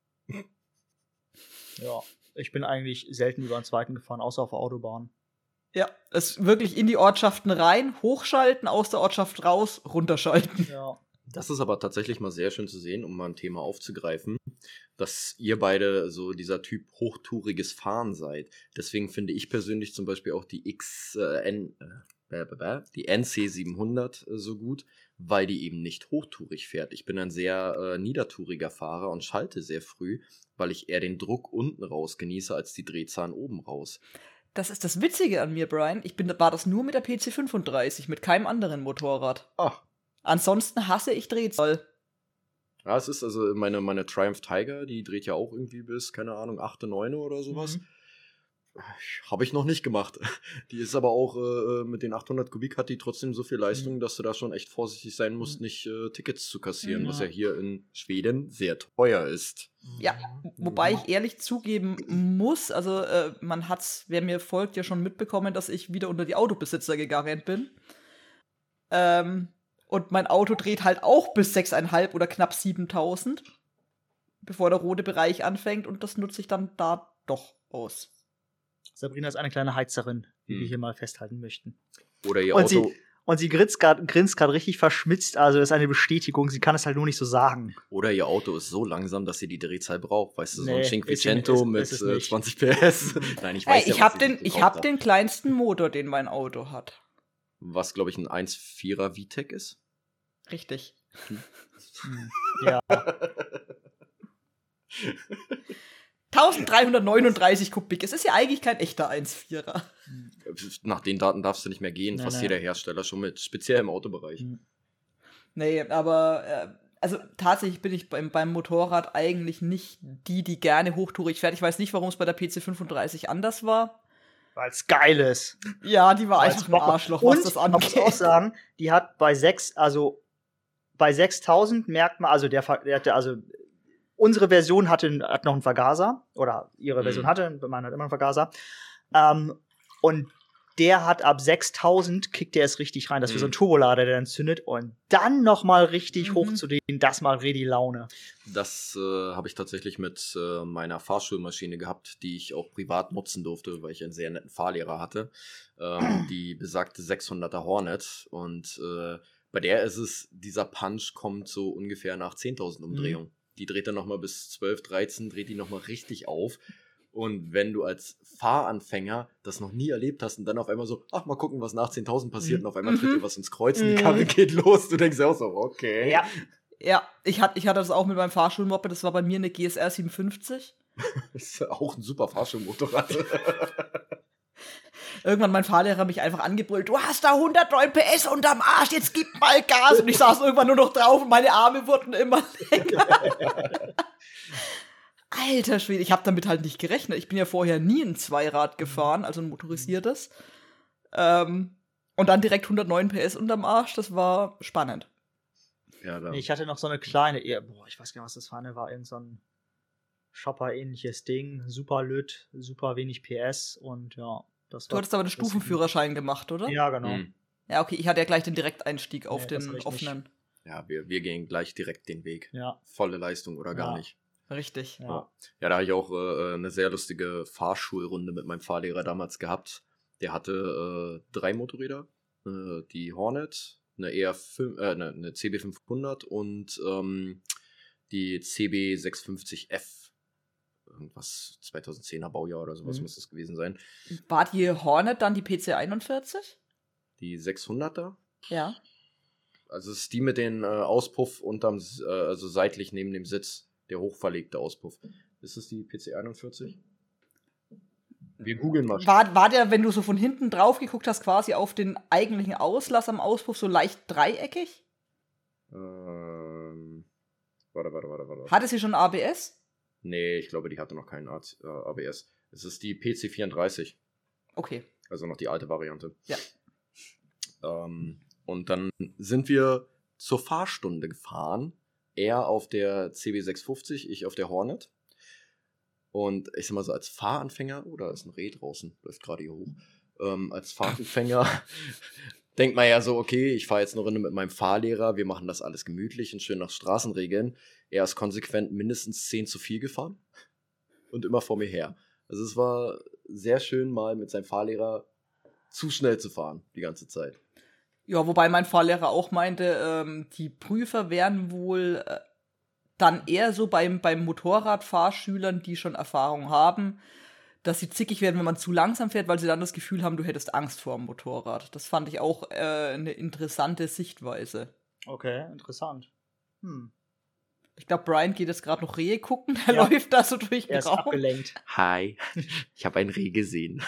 Ja. Ich bin eigentlich selten über den zweiten gefahren, außer auf der Autobahn. Ja, es wirklich in die Ortschaften rein, hochschalten, aus der Ortschaft raus, runterschalten. Ja. Das ist aber tatsächlich mal sehr schön zu sehen, um mal ein Thema aufzugreifen, dass ihr beide so dieser Typ hochtouriges Fahren seid. Deswegen finde ich persönlich zum Beispiel auch die X, äh, N, äh, bäh, bäh, bäh, die N C siebenhundert äh, so gut, weil die eben nicht hochtourig fährt. Ich bin ein sehr äh, niedertouriger Fahrer und schalte sehr früh, weil ich eher den Druck unten raus genieße als die Drehzahlen oben raus. Das ist das Witzige an mir, Brian. Ich bin, war das nur mit der P C fünfunddreißig, mit keinem anderen Motorrad. Ach. Ansonsten hasse ich Drehzahl. Ja, es ist also meine, meine Triumph Tiger, die dreht ja auch irgendwie bis, keine Ahnung, acht, neun oder sowas. Mhm. Habe ich noch nicht gemacht. Die ist aber auch, äh, mit den achthundert Kubik hat die trotzdem so viel Leistung, Mhm. dass du da schon echt vorsichtig sein musst, Mhm. nicht äh, Tickets zu kassieren, Mhm. was ja hier in Schweden sehr teuer ist. Ja, wobei ich ehrlich zugeben muss, also äh, man hat's, wer mir folgt, ja schon mitbekommen, dass ich wieder unter die Autobesitzer gegangen bin. Ähm, und mein Auto dreht halt auch bis sechseinhalb oder knapp siebentausend, bevor der rote Bereich anfängt, und das nutze ich dann da doch aus. Sabrina ist eine kleine Heizerin, die Hm. wir hier mal festhalten möchten. Oder ihr Und Auto, sie, und sie grinst gerade grinst grad richtig verschmitzt, also das ist eine Bestätigung, sie kann es halt nur nicht so sagen. oder ihr Auto ist so langsam, dass sie die Drehzahl braucht. Weißt du, so Nee, ein ist Cinquecento sie- mit ist- ist es äh, nicht. zwanzig P S. Nein, ich weiß Ey, ja, ich was hab sie den, sich ich gekauft hab hat. den kleinsten Motor, den mein Auto hat. Was, glaube ich, ein eins Komma vierer V TEC ist. Richtig. Hm. Ja. dreizehnhundertneununddreißig Kubik. Es ist ja eigentlich kein echter eins Komma vierer. Nach den Daten darfst du nicht mehr gehen, Nein, fast nein. jeder Hersteller schon mit, speziell im Autobereich. Hm. Nee, aber äh, also tatsächlich bin ich beim, beim Motorrad eigentlich nicht die, die gerne hochtourig fährt. Ich weiß nicht, warum es bei der P C fünfunddreißig anders war. Weil es geil ist. Ja, die war Weil's einfach ein Bock macht. Arschloch, Und was das man muss auch angeht. sagen, die hat bei sechs, also bei sechstausend merkt man, also der, Ver- der hatte, also unsere Version hatte, hat noch einen Vergaser, oder ihre Mhm. Version hatte, meine hat immer einen Vergaser. Ähm, und der hat ab sechstausend kickt der es richtig rein. Das ist wie so ein Mhm. Turbolader, der dann zündet, und dann noch mal richtig Mhm. hochzudrehen, das macht richtig Laune. Das äh, habe ich tatsächlich mit äh, meiner Fahrschulmaschine gehabt, die ich auch privat nutzen durfte, weil ich einen sehr netten Fahrlehrer hatte. Ähm, die besagte sechshunderter Hornet. Und äh, bei der ist es, dieser Punch kommt so ungefähr nach zehntausend Umdrehungen. Die dreht dann nochmal bis zwölf, dreizehn, dreht die nochmal richtig auf. Und wenn du als Fahranfänger das noch nie erlebt hast und dann auf einmal so, ach, mal gucken, was nach zehntausend passiert, Mhm. und auf einmal tritt Mhm. dir was ins Kreuz und die Mhm. Karre geht los, du denkst ja auch so, okay. Ja. Ja, ich hatte, ich hatte das auch mit meinem Fahrschulmoped. Das war bei mir eine G S R siebenundfünfzig. Das ist auch ein super Fahrschulmotorrad. Irgendwann mein Fahrlehrer mich einfach angebrüllt, du hast da hundertneun P S unterm Arsch, jetzt gib mal Gas. Und ich saß irgendwann nur noch drauf und meine Arme wurden immer länger. Alter Schwede, ich habe damit halt nicht gerechnet. Ich bin ja vorher nie ein Zweirad gefahren, also ein motorisiertes. Ähm, und dann direkt hundertneun P S unterm Arsch, das war spannend. Ja, da. Nee, ich hatte noch so eine kleine, eher, boah, ich weiß gar nicht, was das war, ne, war irgend so ein Shopper-ähnliches Ding, super lütt, super wenig P S, und ja, das Du war. hattest aber einen das- Stufenführerschein gemacht, oder? Ja, genau. Hm. Ja, okay, ich hatte ja gleich den Direkteinstieg auf Nee, das den hab ich offenen. Ja, wir, wir gehen gleich direkt den Weg. Ja, Volle Leistung oder gar Ja. nicht. Richtig. ja. Ja. Ja, da habe ich auch äh, eine sehr lustige Fahrschulrunde mit meinem Fahrlehrer damals gehabt. Der hatte äh, drei Motorräder. Äh, die Hornet, eine, E R fünf, äh, eine, eine C B fünfhundert und ähm, die C B sechshundertfünfzig F. Irgendwas zweitausendzehner Baujahr oder sowas Mhm. müsste es gewesen sein. War die Hornet dann die P C einundvierzig? Die sechshunderter. Ja. Also es ist die mit den äh, Auspuff unterm, S- äh, also seitlich neben dem Sitz, der hochverlegte Auspuff. Ist es die P C einundvierzig? Wir googeln mal. War, war der, wenn du so von hinten drauf geguckt hast, quasi auf den eigentlichen Auslass am Auspuff so leicht dreieckig? Ähm, warte, warte, warte, warte. Hatte sie schon A B S? Nee, ich glaube, die hatte noch keinen A C, äh, A B S. Es ist die P C vierunddreißig, Okay. also noch die alte Variante. Ja. Ähm, und dann sind wir zur Fahrstunde gefahren. Er auf der C B sechshundertfünfzig, ich auf der Hornet. Und ich sag mal so, als Fahranfänger, oh, da ist ein Reh draußen, läuft gerade hier hoch. Ähm, als Fahranfänger denkt man ja so, okay, ich fahre jetzt eine Runde mit meinem Fahrlehrer, wir machen das alles gemütlich und schön nach Straßenregeln. Er ist konsequent mindestens zehn zu viel gefahren und immer vor mir her. Also es war sehr schön, mal mit seinem Fahrlehrer zu schnell zu fahren, die ganze Zeit. Ja, wobei mein Fahrlehrer auch meinte, ähm, die Prüfer wären wohl äh, dann eher so beim, beim Motorradfahrschülern, die schon Erfahrung haben, dass sie zickig werden, wenn man zu langsam fährt, weil sie dann das Gefühl haben, du hättest Angst vor dem Motorrad. Das fand ich auch äh, eine interessante Sichtweise. Okay, interessant. Hm. Ich glaube, Brian geht jetzt gerade noch Rehe gucken, der Ja. läuft da so durch den Er ist Raum. abgelenkt. Hi, ich habe ein Reh gesehen.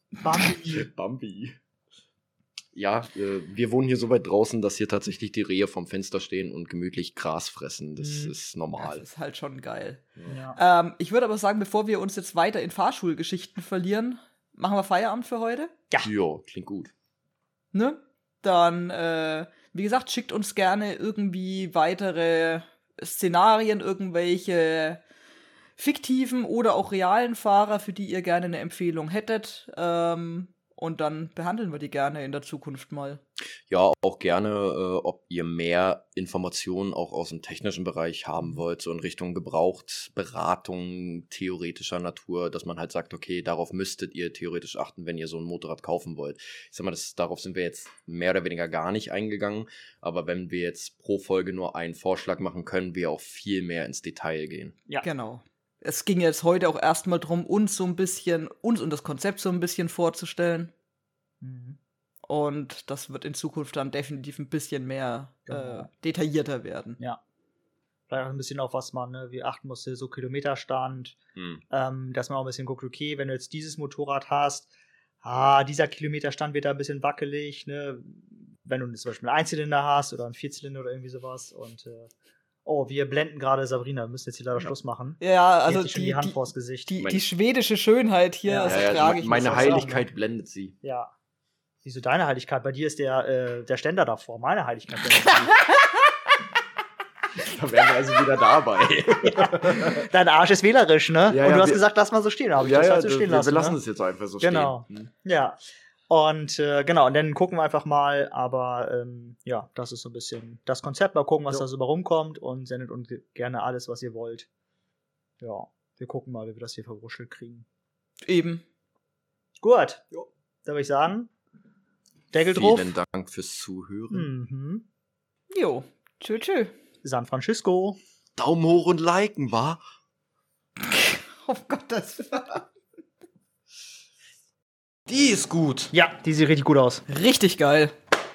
Bambi. Bambi. Ja, äh, wir wohnen hier so weit draußen, dass hier tatsächlich die Rehe vom Fenster stehen und gemütlich Gras fressen. Das Mhm. ist normal. Das ist halt schon geil. Ja. Ähm, ich würde aber sagen, bevor wir uns jetzt weiter in Fahrschulgeschichten verlieren, machen wir Feierabend für heute. Ja, klingt gut. Ne? Dann, äh, wie gesagt, schickt uns gerne irgendwie weitere Szenarien, irgendwelche fiktiven oder auch realen Fahrer, für die ihr gerne eine Empfehlung hättet. Ähm, und dann behandeln wir die gerne in der Zukunft mal. Ja, auch gerne, äh, ob ihr mehr Informationen auch aus dem technischen Bereich haben wollt, so in Richtung Gebrauchtberatung theoretischer Natur, dass man halt sagt, okay, darauf müsstet ihr theoretisch achten, wenn ihr so ein Motorrad kaufen wollt. Ich sag mal, das, darauf sind wir jetzt mehr oder weniger gar nicht eingegangen, aber wenn wir jetzt pro Folge nur einen Vorschlag machen, können wir auch viel mehr ins Detail gehen. Ja. Genau. Es ging jetzt heute auch erstmal darum, uns so ein bisschen, uns und das Konzept so ein bisschen vorzustellen. Mhm. Und das wird in Zukunft dann definitiv ein bisschen mehr Genau. äh, detaillierter werden. Ja. Vielleicht auch ein bisschen auf was man, ne, wie achten musste, so Kilometerstand, Hm. ähm, dass man auch ein bisschen guckt, okay, wenn du jetzt dieses Motorrad hast, ah, dieser Kilometerstand wird da ein bisschen wackelig, ne, wenn du zum Beispiel einen Einzylinder hast oder einen Vierzylinder oder irgendwie sowas und äh, oh, wir blenden gerade Sabrina, wir müssen jetzt hier leider Schluss machen. Ja, Die also hat sich schon die, die Hand die, vors Gesicht. die, Meine- die schwedische Schönheit hier, Ja. das Ja, ja, ertrage ich meine nicht. Heil- Heiligkeit blendet sie. Ja. Wieso deine Heiligkeit? Bei dir ist der, äh, der Ständer davor. Meine Heiligkeit. blendet Da wären wir also wieder dabei. sie. Dein Arsch ist wählerisch, ne? Ja, und ja, du hast wir- gesagt, lass mal so stehen. Aber ich ja, das ja, halt so wir, stehen wir lassen. lassen ne? es jetzt einfach so Genau. stehen. Hm. Ja. Und äh, genau, und dann gucken wir einfach mal, aber ähm, ja, das ist so ein bisschen das Konzept. Mal gucken, was Ja. da so bei rumkommt und sendet uns gerne alles, was ihr wollt. Ja, wir gucken mal, wie wir das hier verwurschtelt kriegen. Eben. Gut. Ja. Da würde ich sagen, Deckel drauf. Vielen Dank fürs Zuhören. Mhm. Jo. Tschö, tschö. San Francisco. Daumen hoch und liken, wa? Oh Gott, das Die ist gut. Ja, die sieht richtig gut aus. richtig geil.